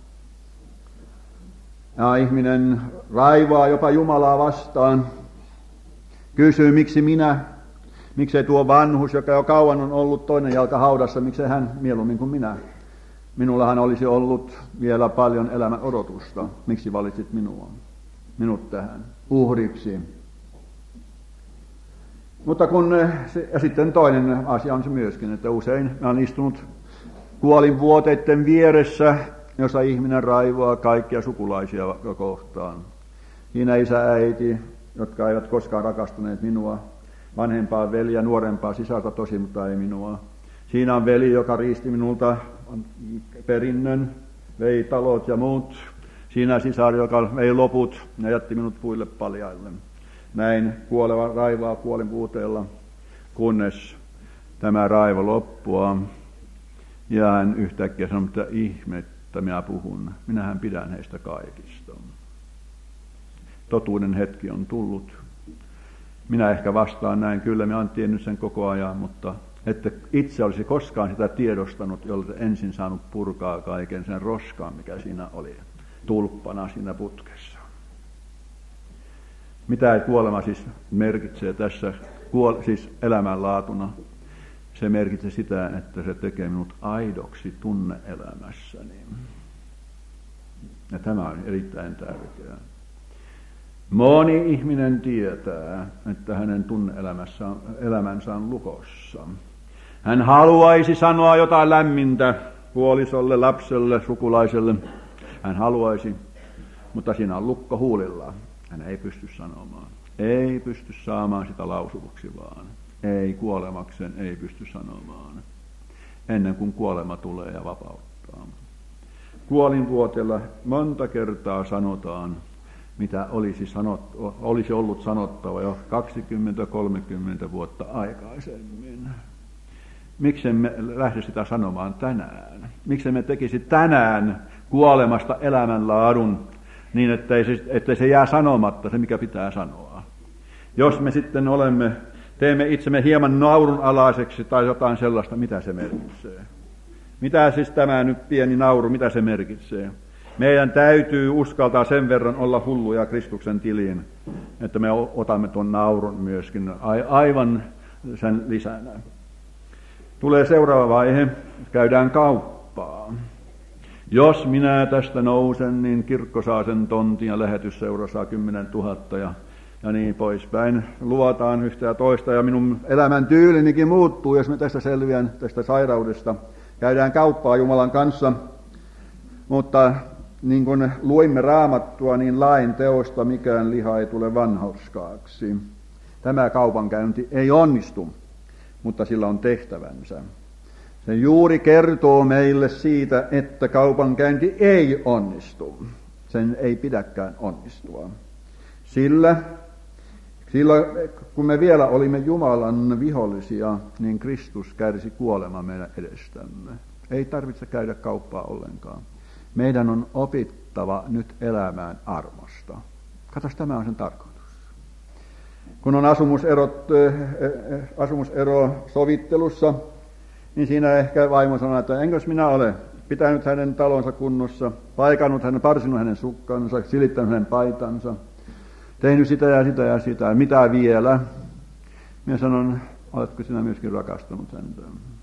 Ja ihminen raivaa jopa Jumalaa vastaan, kysyy miksi minä, miksei tuo vanhus, joka jo kauan on ollut toinen jalka haudassa, miksei hän mieluummin kuin minä. Minullahan olisi ollut vielä paljon elämän odotusta, miksi valitsit minua, minut tähän uhriksi. Mutta kun, ja sitten toinen asia on se myöskin, että usein mä olen istunut kuolinvuoteiden vieressä, jossa ihminen raivoaa kaikkia sukulaisia kohtaan. Siinä isä, äiti, jotka eivät koskaan rakastuneet minua, vanhempaa veliä, nuorempaa sisarta tosi, mutta ei minua. Siinä on veli, joka riisti minulta perinnön, vei talot ja muut. Siinä sisar, joka vei loput ja jätti minut puille paljaille. Näin kuoleva raivaa kuolin puuteella, kunnes tämä raivo loppua. Ja hän yhtäkkiä sanoi, että ihmettä minä puhun. Minähän pidän heistä kaikista. Totuuden hetki on tullut. Minä ehkä vastaan näin, kyllä minä olen tiennyt sen koko ajan, mutta että itse olisi koskaan sitä tiedostanut, jolle ensin saanut purkaa kaiken sen roskaan, mikä siinä oli tulppana siinä putkessa. Mitä kuolema siis merkitsee tässä, kuol- siis elämänlaatuna? Se merkitsee sitä, että se tekee minut aidoksi tunne-elämässäni. Ja tämä on erittäin tärkeää. Moni ihminen tietää, että hänen tunne-elämänsä on lukossa. Hän haluaisi sanoa jotain lämmintä puolisolle, lapselle, sukulaiselle. Hän haluaisi, mutta siinä on lukko huulilla. Hän ei pysty sanomaan. Ei pysty saamaan sitä lausutuksi vaan. Ei kuolemakseen, ei pysty sanomaan. Ennen kuin kuolema tulee ja vapauttaa. Kuolinvuoteella monta kertaa sanotaan, mitä olisi, sanottu, olisi ollut sanottava jo kaksikymmentä kolmekymmentä vuotta aikaisemmin. Miksi me lähde sitä sanomaan tänään? Miksi me tekisi tänään kuolemasta elämänlaadun niin, ettei se, ettei se jää sanomatta se, mikä pitää sanoa? Jos me sitten olemme, teemme itsemme hieman naurunalaiseksi tai jotain sellaista, mitä se merkitsee? Mitä siis tämä nyt pieni nauru, mitä se merkitsee? Meidän täytyy uskaltaa sen verran olla hulluja Kristuksen tiliin, että me otamme tuon naurun myöskin aivan sen lisänä. Tulee seuraava vaihe, käydään kauppaa. Jos minä tästä nousen, niin kirkko saa sen tontin ja lähetysseura saa kymmenen tuhatta ja, ja niin poispäin. Luvataan yhtä ja toista ja minun elämän tyylinikin muuttuu, jos me tästä selviän tästä sairaudesta. Käydään kauppaa Jumalan kanssa, mutta niin kuin luimme Raamattua, niin lain teosta mikään liha ei tule vanhurskaaksi. Tämä kaupankäynti ei onnistu, mutta sillä on tehtävänsä. Se juuri kertoo meille siitä, että kaupankäynti ei onnistu. Sen ei pidäkään onnistua. Sillä Silloin, kun me vielä olimme Jumalan vihollisia, niin Kristus kärsi kuoleman meidän edestämme. Ei tarvitse käydä kauppaa ollenkaan. Meidän on opittava nyt elämään armosta. Katos, tämä on sen tarkoitus. Kun on asumuserot, asumusero sovittelussa, niin siinä ehkä vaimo sanoo, että enkös minä ole pitänyt hänen talonsa kunnossa, paikannut hänen, parsinut hänen sukkansa, silittänyt hänen paitansa, tehnyt sitä ja sitä ja sitä, mitä vielä. Minä sanon, oletko sinä myöskin rakastanut häntä?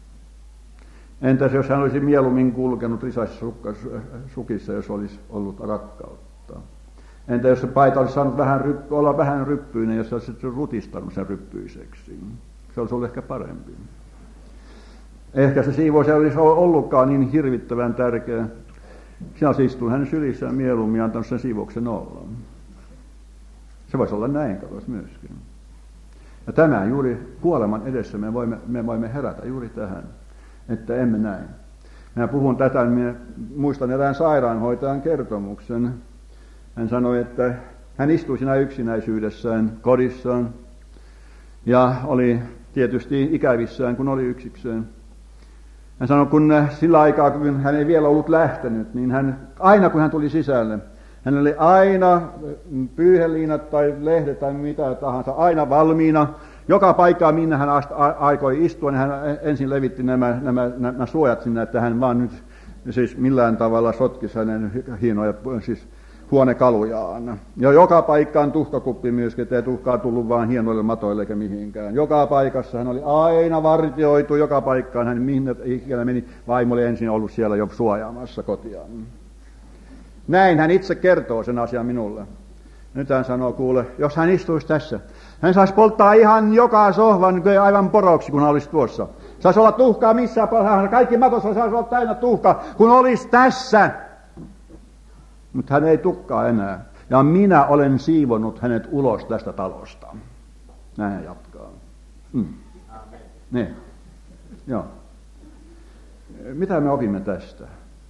Entäs jos hän olisi mieluummin kulkenut risaissa sukissa, jos olisi ollut rakkautta? Entä jos se paita olisi saanut vähän ryppy, olla vähän ryppyinen, jos olisi rutistanut sen ryppyiseksi? Se olisi ollut ehkä parempi. Ehkä se siivous ei olisi ollutkaan niin hirvittävän tärkeä. Sinä olisi istunut hänen sylissään mieluummin ja antanut sen siivouksen olla. Se voisi olla näin, katsoisi myöskin. Ja tämä juuri kuoleman edessä me voimme, me voimme herätä juuri tähän, että emme näin. Minä puhun tätä, minä muistan erään sairaanhoitajan kertomuksen. Hän sanoi, että hän istui siinä yksinäisyydessään kodissaan ja oli tietysti ikävissään, kun oli yksikseen. Hän sanoi, kun sillä aikaa, kun hän ei vielä ollut lähtenyt, niin hän, aina kun hän tuli sisälle, hän oli aina pyyheliinat tai lehdet tai mitä tahansa, aina valmiina. Joka paikkaa, minne hän aikoi istua, niin hän ensin levitti nämä, nämä, nämä suojat sinne, että hän vaan nyt siis millään tavalla sotkisi hänen hienoja siis huonekalujaan. Ja joka paikkaan tuhkakuppi myöskin, ettei tuhkaa tullut vaan hienoille matoille eikä mihinkään. Joka paikassa hän oli aina vartioitu, joka paikkaan hän mihin ikinä meni, vaimo oli ensin ollut siellä jo suojaamassa kotiaan. Näin hän itse kertoo sen asian minulle. Nyt hän sanoo, kuule, jos hän istuisi tässä, hän saisi polttaa ihan joka sohvan aivan poroksi, kun hän olisi tuossa. Saisi olla tuhkaa missään, kaikki matossa saisi olla täynnä tuhkaa, kun olisi tässä. Mutta hän ei tukkaa enää. Ja minä olen siivonut hänet ulos tästä talosta. Näin hän jatkaa. Mm. Niin. Joo. Mitä me opimme tästä?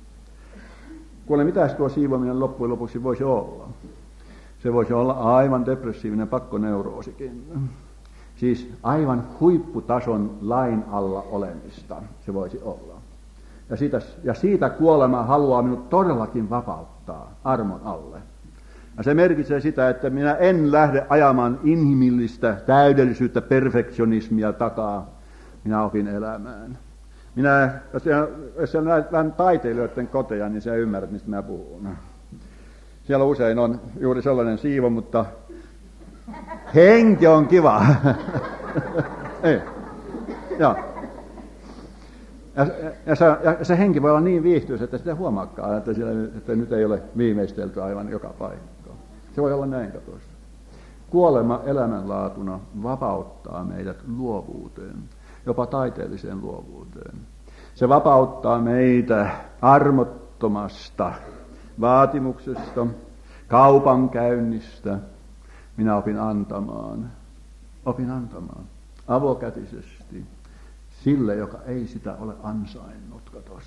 Kuule, mitä tuo siivominen loppujen lopuksi voisi olla? Se voisi olla aivan depressiivinen pakkoneuroosikin. Siis aivan huipputason lain alla olemista se voisi olla. Ja siitä, ja siitä kuolema haluaa minut todellakin vapauttaa armon alle. Ja se merkitsee sitä, että minä en lähde ajamaan inhimillistä täydellisyyttä, perfektionismia takaa. Minä opin elämään. Minä, jos sä näet vähän taiteilijoiden koteja, niin sä ymmärrät, mistä mä puhun. Siellä usein on juuri sellainen siivo, mutta henki on kiva. Ei. Ja. Ja, ja, se, ja se henki voi olla niin viihtyisä, että sitä huomaakaan, että, siellä, että nyt ei ole viimeistelty aivan joka paikka. Se voi olla näin katossa. Kuolema elämänlaatuna vapauttaa meidät luovuuteen, jopa taiteelliseen luovuuteen. Se vapauttaa meitä armottomasta vaatimuksesta, kaupankäynnistä. Minä opin antamaan, opin antamaan avokätisesti sille, joka ei sitä ole ansainnut, katos.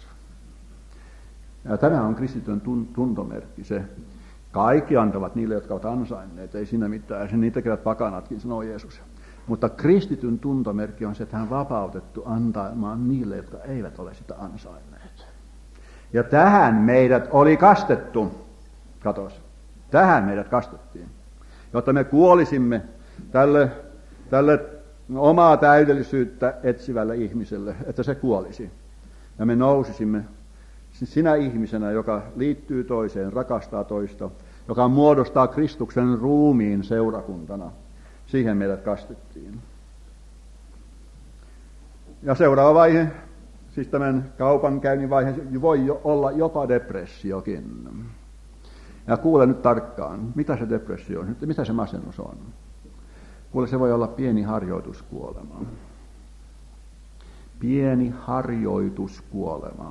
Ja tämä on kristityn tuntomerkki, se. Kaikki antavat niille, jotka ovat ansainneet, ei siinä mitään, sen niin tekevät pakanatkin, sanoo Jeesus. Mutta kristityn tuntomerkki on se, että hän on vapautettu antamaan niille, jotka eivät ole sitä ansainneet. Ja tähän meidät oli kastettu, katos, tähän meidät kastettiin, jotta me kuolisimme tälle, tälle omaa täydellisyyttä etsivälle ihmiselle, että se kuolisi. Ja me nousisimme sinä ihmisenä, joka liittyy toiseen, rakastaa toista, joka muodostaa Kristuksen ruumiin seurakuntana. Siihen meidät kastettiin. Ja seuraava vaihe, siis tämän kaupankäynnin vaihe, voi jo olla jopa depressiokin. Ja kuule nyt tarkkaan, mitä se depressio on, mitä se masennus on. Kuule, se voi olla pieni harjoituskuolema. Pieni harjoituskuolema.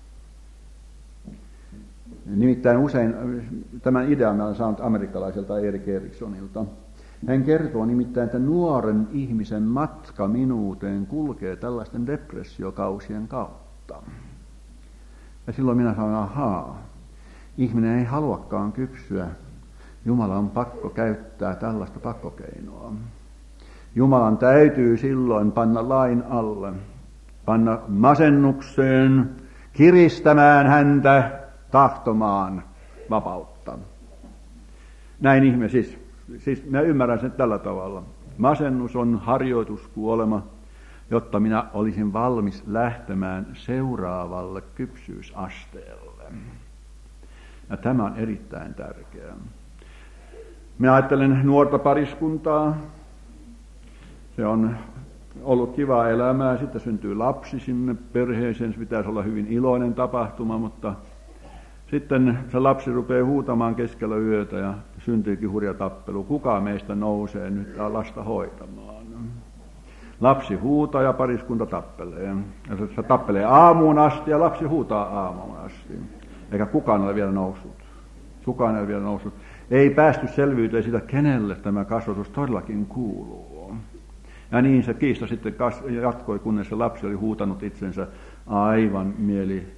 Nimittäin usein tämän idean olen saanut amerikkalaiselta Erik Eriksonilta. Hän kertoo nimittäin, että nuoren ihmisen matka minuuteen kulkee tällaisten depressiokausien kautta. Ja silloin minä sanon, ahaa, ihminen ei haluakaan kypsyä Jumala on pakko käyttää tällaista pakkokeinoa. Jumalan täytyy silloin panna lain alle, panna masennukseen, kiristämään häntä tahtomaan vapautta. Näin ihme siis. Siis minä ymmärrän sen tällä tavalla. Masennus on harjoituskuolema, jotta minä olisin valmis lähtemään seuraavalle kypsyysasteelle. Ja tämä on erittäin tärkeää. Minä ajattelen nuorta pariskuntaa. Se on ollut kivaa elämää, sitten syntyy lapsi sinne perheeseen, se pitäisi olla hyvin iloinen tapahtuma, mutta sitten se lapsi rupeaa huutamaan keskellä yötä ja syntyykin hurja tappelu. Kuka meistä nousee nyt lasta hoitamaan? Lapsi huutaa ja pariskunta tappelee. Ja se tappelee aamuun asti ja lapsi huutaa aamuun asti. Eikä kukaan ole vielä noussut. Kukaan ei ole vielä noussut. Ei päästy selvyyteen siitä, kenelle tämä kasvatus todellakin kuuluu. Ja niin se kiista sitten jatkoi, kunnes se lapsi oli huutanut itsensä aivan mieli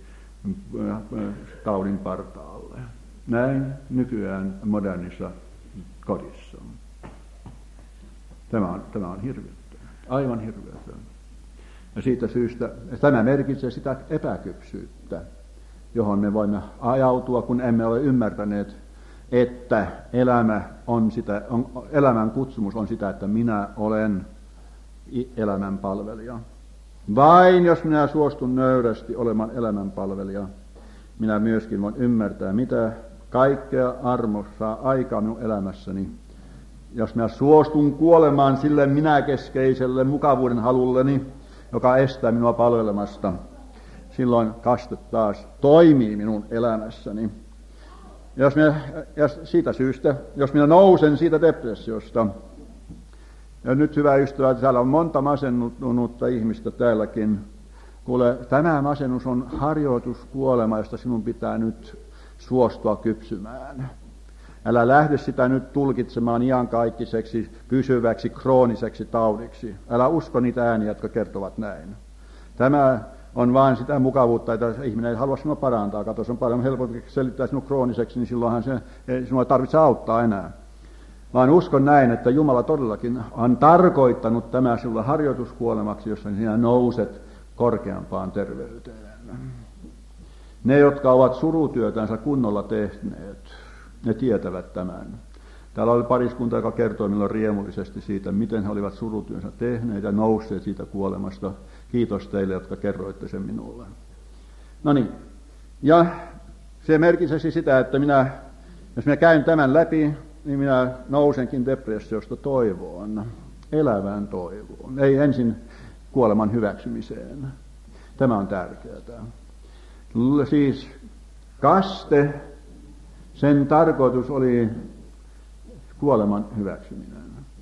taudin partaalle. Näin nykyään modernissa kodissa. Tämä on, tämä on hirviötä, aivan hirviötä. Ja siitä syystä, tämä merkitsee sitä epäkypsyyttä, johon me voimme ajautua, kun emme ole ymmärtäneet, että elämä on sitä, on, elämän kutsumus on sitä, että minä olen elämän palvelija. Vain jos minä suostun nöyrästi olemaan elämän palvelija, minä myöskin voin ymmärtää, mitä kaikkea armo saa aikaa minun elämässäni. Jos minä suostun kuolemaan sille minäkeskeiselle mukavuuden halulleni, joka estää minua palvelemasta, silloin kaste taas toimii minun elämässäni. Jos minä, ja siitä syystä, jos minä nousen siitä depressiosta, ja nyt hyvä ystävä, täällä on monta masennuttunutta ihmistä täälläkin. Kuule, tämä masennus on harjoituskuolema, josta sinun pitää nyt suostua kypsymään. Älä lähde sitä nyt tulkitsemaan iankaikkiseksi, pysyväksi, krooniseksi taudiksi. Älä usko niitä ääniä, jotka kertovat näin. Tämä on vain sitä mukavuutta, että ihminen ei halua sinua parantaa. Kato, se on paljon helpompi selittää sinua krooniseksi, niin silloinhan se, ei sinua tarvitse auttaa enää. Vaan uskon näin, että Jumala todellakin on tarkoittanut tämä sinulle harjoituskuolemaksi, jossa sinä nouset korkeampaan terveyteen. Ne, jotka ovat surutyötänsä kunnolla tehneet, ne tietävät tämän. Täällä oli pariskunta, joka kertoi minulle riemullisesti siitä, miten he olivat surutyönsä tehneet ja nousseet siitä kuolemasta. Kiitos teille, jotka kerroitte sen minulle. No niin, ja se merkitsisi sitä, että minä, jos minä käyn tämän läpi, niin minä nousenkin depressiosta toivoon, elävään toivoon, ei ensin kuoleman hyväksymiseen. Tämä on tärkeää. Siis kaste, sen tarkoitus oli kuoleman hyväksyminen.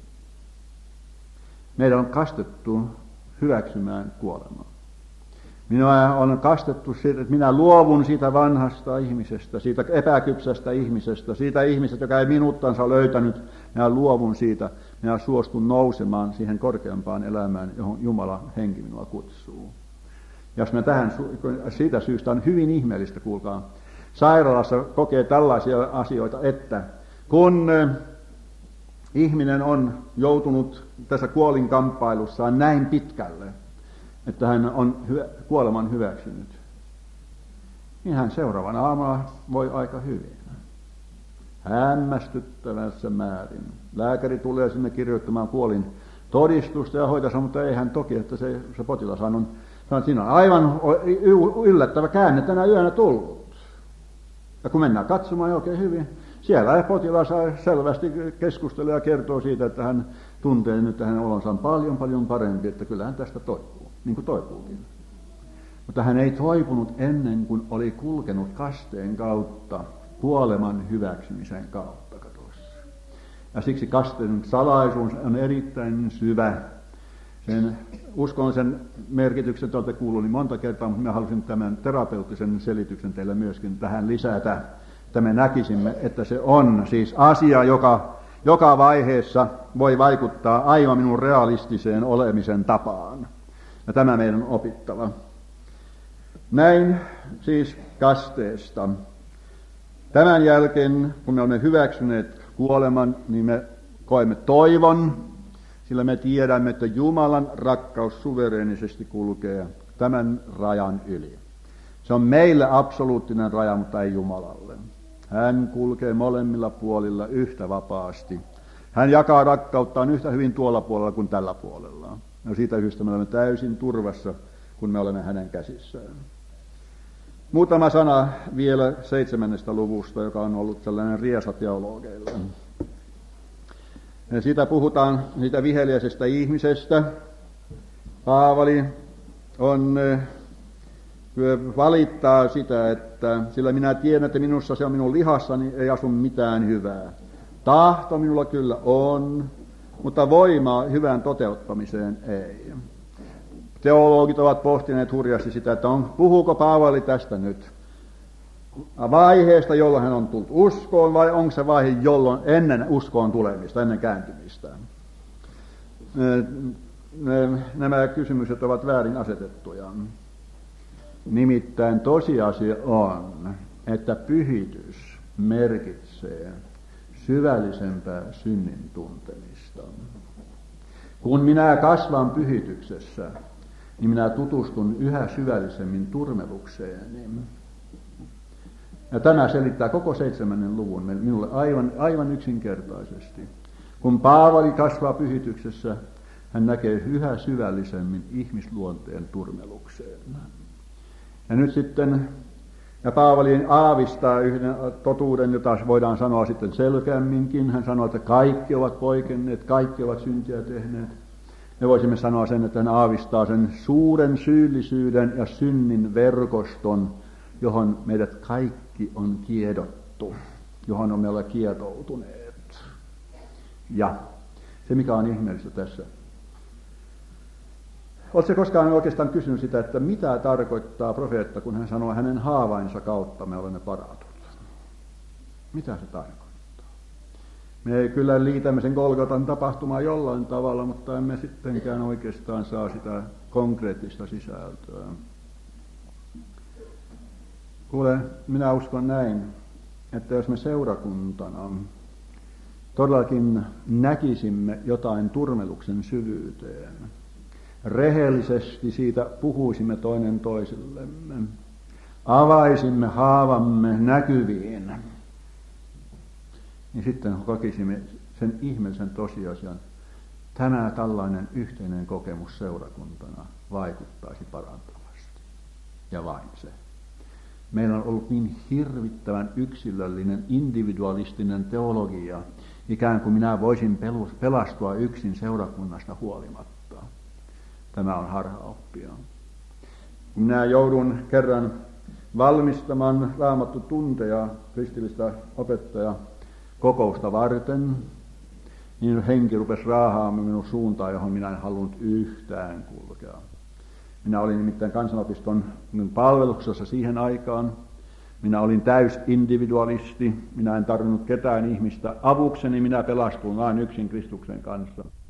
Meidän on kastettu hyväksymään kuolemaa. Minua on kastettu siitä, että minä luovun siitä vanhasta ihmisestä, siitä epäkypsästä ihmisestä, siitä ihmisestä, joka ei minuuttansa löytänyt. Minä luovun siitä, minä suostun nousemaan siihen korkeampaan elämään, johon Jumala henki minua kutsuu. Jos mä tähän, siitä syystä on hyvin ihmeellistä, kuulkaa. Sairaalassa kokee tällaisia asioita, että kun ihminen on joutunut tässä kuolinkamppailussaan näin pitkälle, että hän on hyvä, kuoleman hyväksynyt, niin hän seuraavana aamuna voi aika hyvin. Hämmästyttävässä määrin. Lääkäri tulee sinne kirjoittamaan kuolin todistusta ja hoitaa, mutta ei hän toki, että se, se potilas on, on siinä on aivan yllättävä käänne tänä yönä tullut. Ja kun mennään katsomaan oikein hyvin, siellä potilas selvästi keskustelee ja kertoo siitä, että hän tuntee nyt, että hänen olonsa on paljon paljon parempi, että kyllä hän tästä toipuu, niin kuin toipuukin. Mutta hän ei toipunut ennen kuin oli kulkenut kasteen kautta, kuoleman hyväksymisen kautta, katos. Ja siksi kasteen salaisuus on erittäin syvä. Sen uskonnollisen merkityksen te olette kuullut niin monta kertaa, mutta minä halusin tämän terapeuttisen selityksen teille myöskin tähän lisätä, että me näkisimme, että se on siis asia, joka joka vaiheessa voi vaikuttaa aivan minun realistiseen olemisen tapaan. Ja tämä meidän on opittava. Näin siis kasteesta. Tämän jälkeen, kun me olemme hyväksyneet kuoleman, niin me koemme toivon, sillä me tiedämme, että Jumalan rakkaus suvereenisesti kulkee tämän rajan yli. Se on meille absoluuttinen raja, mutta ei Jumalalle. Hän kulkee molemmilla puolilla yhtä vapaasti. Hän jakaa rakkauttaan yhtä hyvin tuolla puolella kuin tällä puolella. No siitä syystä me olemme täysin turvassa, kun me olemme hänen käsissään. Muutama sana vielä seitsemännestä luvusta, joka on ollut sellainen riesa teologeilla. Ja siitä puhutaan, siitä viheliäisestä ihmisestä. Paavali on, valittaa sitä, että sillä minä tiedän, että minussa se on minun lihassani, ei asu mitään hyvää. Tahto minulla kyllä on, mutta voimaa hyvän toteuttamiseen ei. Teologit ovat pohtineet hurjasti sitä, että on, puhuuko Paavali tästä nyt vaiheesta, jolloin hän on tullut uskoon, vai onko se vaihe, jolloin ennen uskoon tulemista, ennen kääntymistä. Nämä kysymykset ovat väärin asetettuja. Nimittäin tosiasia on, että pyhitys merkitsee syvällisempää synnin tuntemista. Kun minä kasvan pyhityksessä, niin minä tutustun yhä syvällisemmin turmelukseeni. Ja tämä selittää koko seitsemännen luvun minulle aivan, aivan yksinkertaisesti. Kun Paavali kasvaa pyhityksessä, hän näkee yhä syvällisemmin ihmisluonteen turmelukseen. Ja nyt sitten, ja Paavali aavistaa yhden totuuden, jota voidaan sanoa sitten selkeämminkin. Hän sanoo, että kaikki ovat poikenneet, kaikki ovat syntiä tehneet. Me voisimme sanoa sen, että hän aavistaa sen suuren syyllisyyden ja synnin verkoston, johon meidät kaikki on kiedottu, johon on meillä kietoutuneet. Ja se, mikä on ihmeellistä tässä. Oletko koskaan oikeastaan kysynyt sitä, että mitä tarkoittaa profeetta, kun hän sanoo, hänen haavainsa kautta me olemme parantuneet? Mitä se tarkoittaa? Me kyllä liitämme sen Golgatan tapahtumaan jollain tavalla, mutta emme sittenkään oikeastaan saa sitä konkreettista sisältöä. Kuule, minä uskon näin, että jos me seurakuntana todellakin näkisimme jotain turmeluksen syvyyteen, rehellisesti siitä puhuisimme toinen toisillemme, avaisimme haavamme näkyviin, niin sitten kokisimme sen ihmeellisen tosiasian, tämä tällainen yhteinen kokemus seurakuntana vaikuttaisi parantavasti. Ja vain se. Meillä on ollut niin hirvittävän yksilöllinen, individualistinen teologia, ikään kuin minä voisin pelastua yksin seurakunnasta huolimatta. Tämä on harhaoppia. Minä joudun kerran valmistamaan Raamattu tunteja kristillistä opettaja kokousta varten, niin henki rupesi raahaamaan minun suuntaan, johon minä en halunnut yhtään kulkea. Minä olin nimittäin kansanopiston palveluksessa siihen aikaan. Minä olin täysindividualisti. Minä en tarvinnut ketään ihmistä avukseni. Minä pelastuin vain yksin Kristuksen kanssa.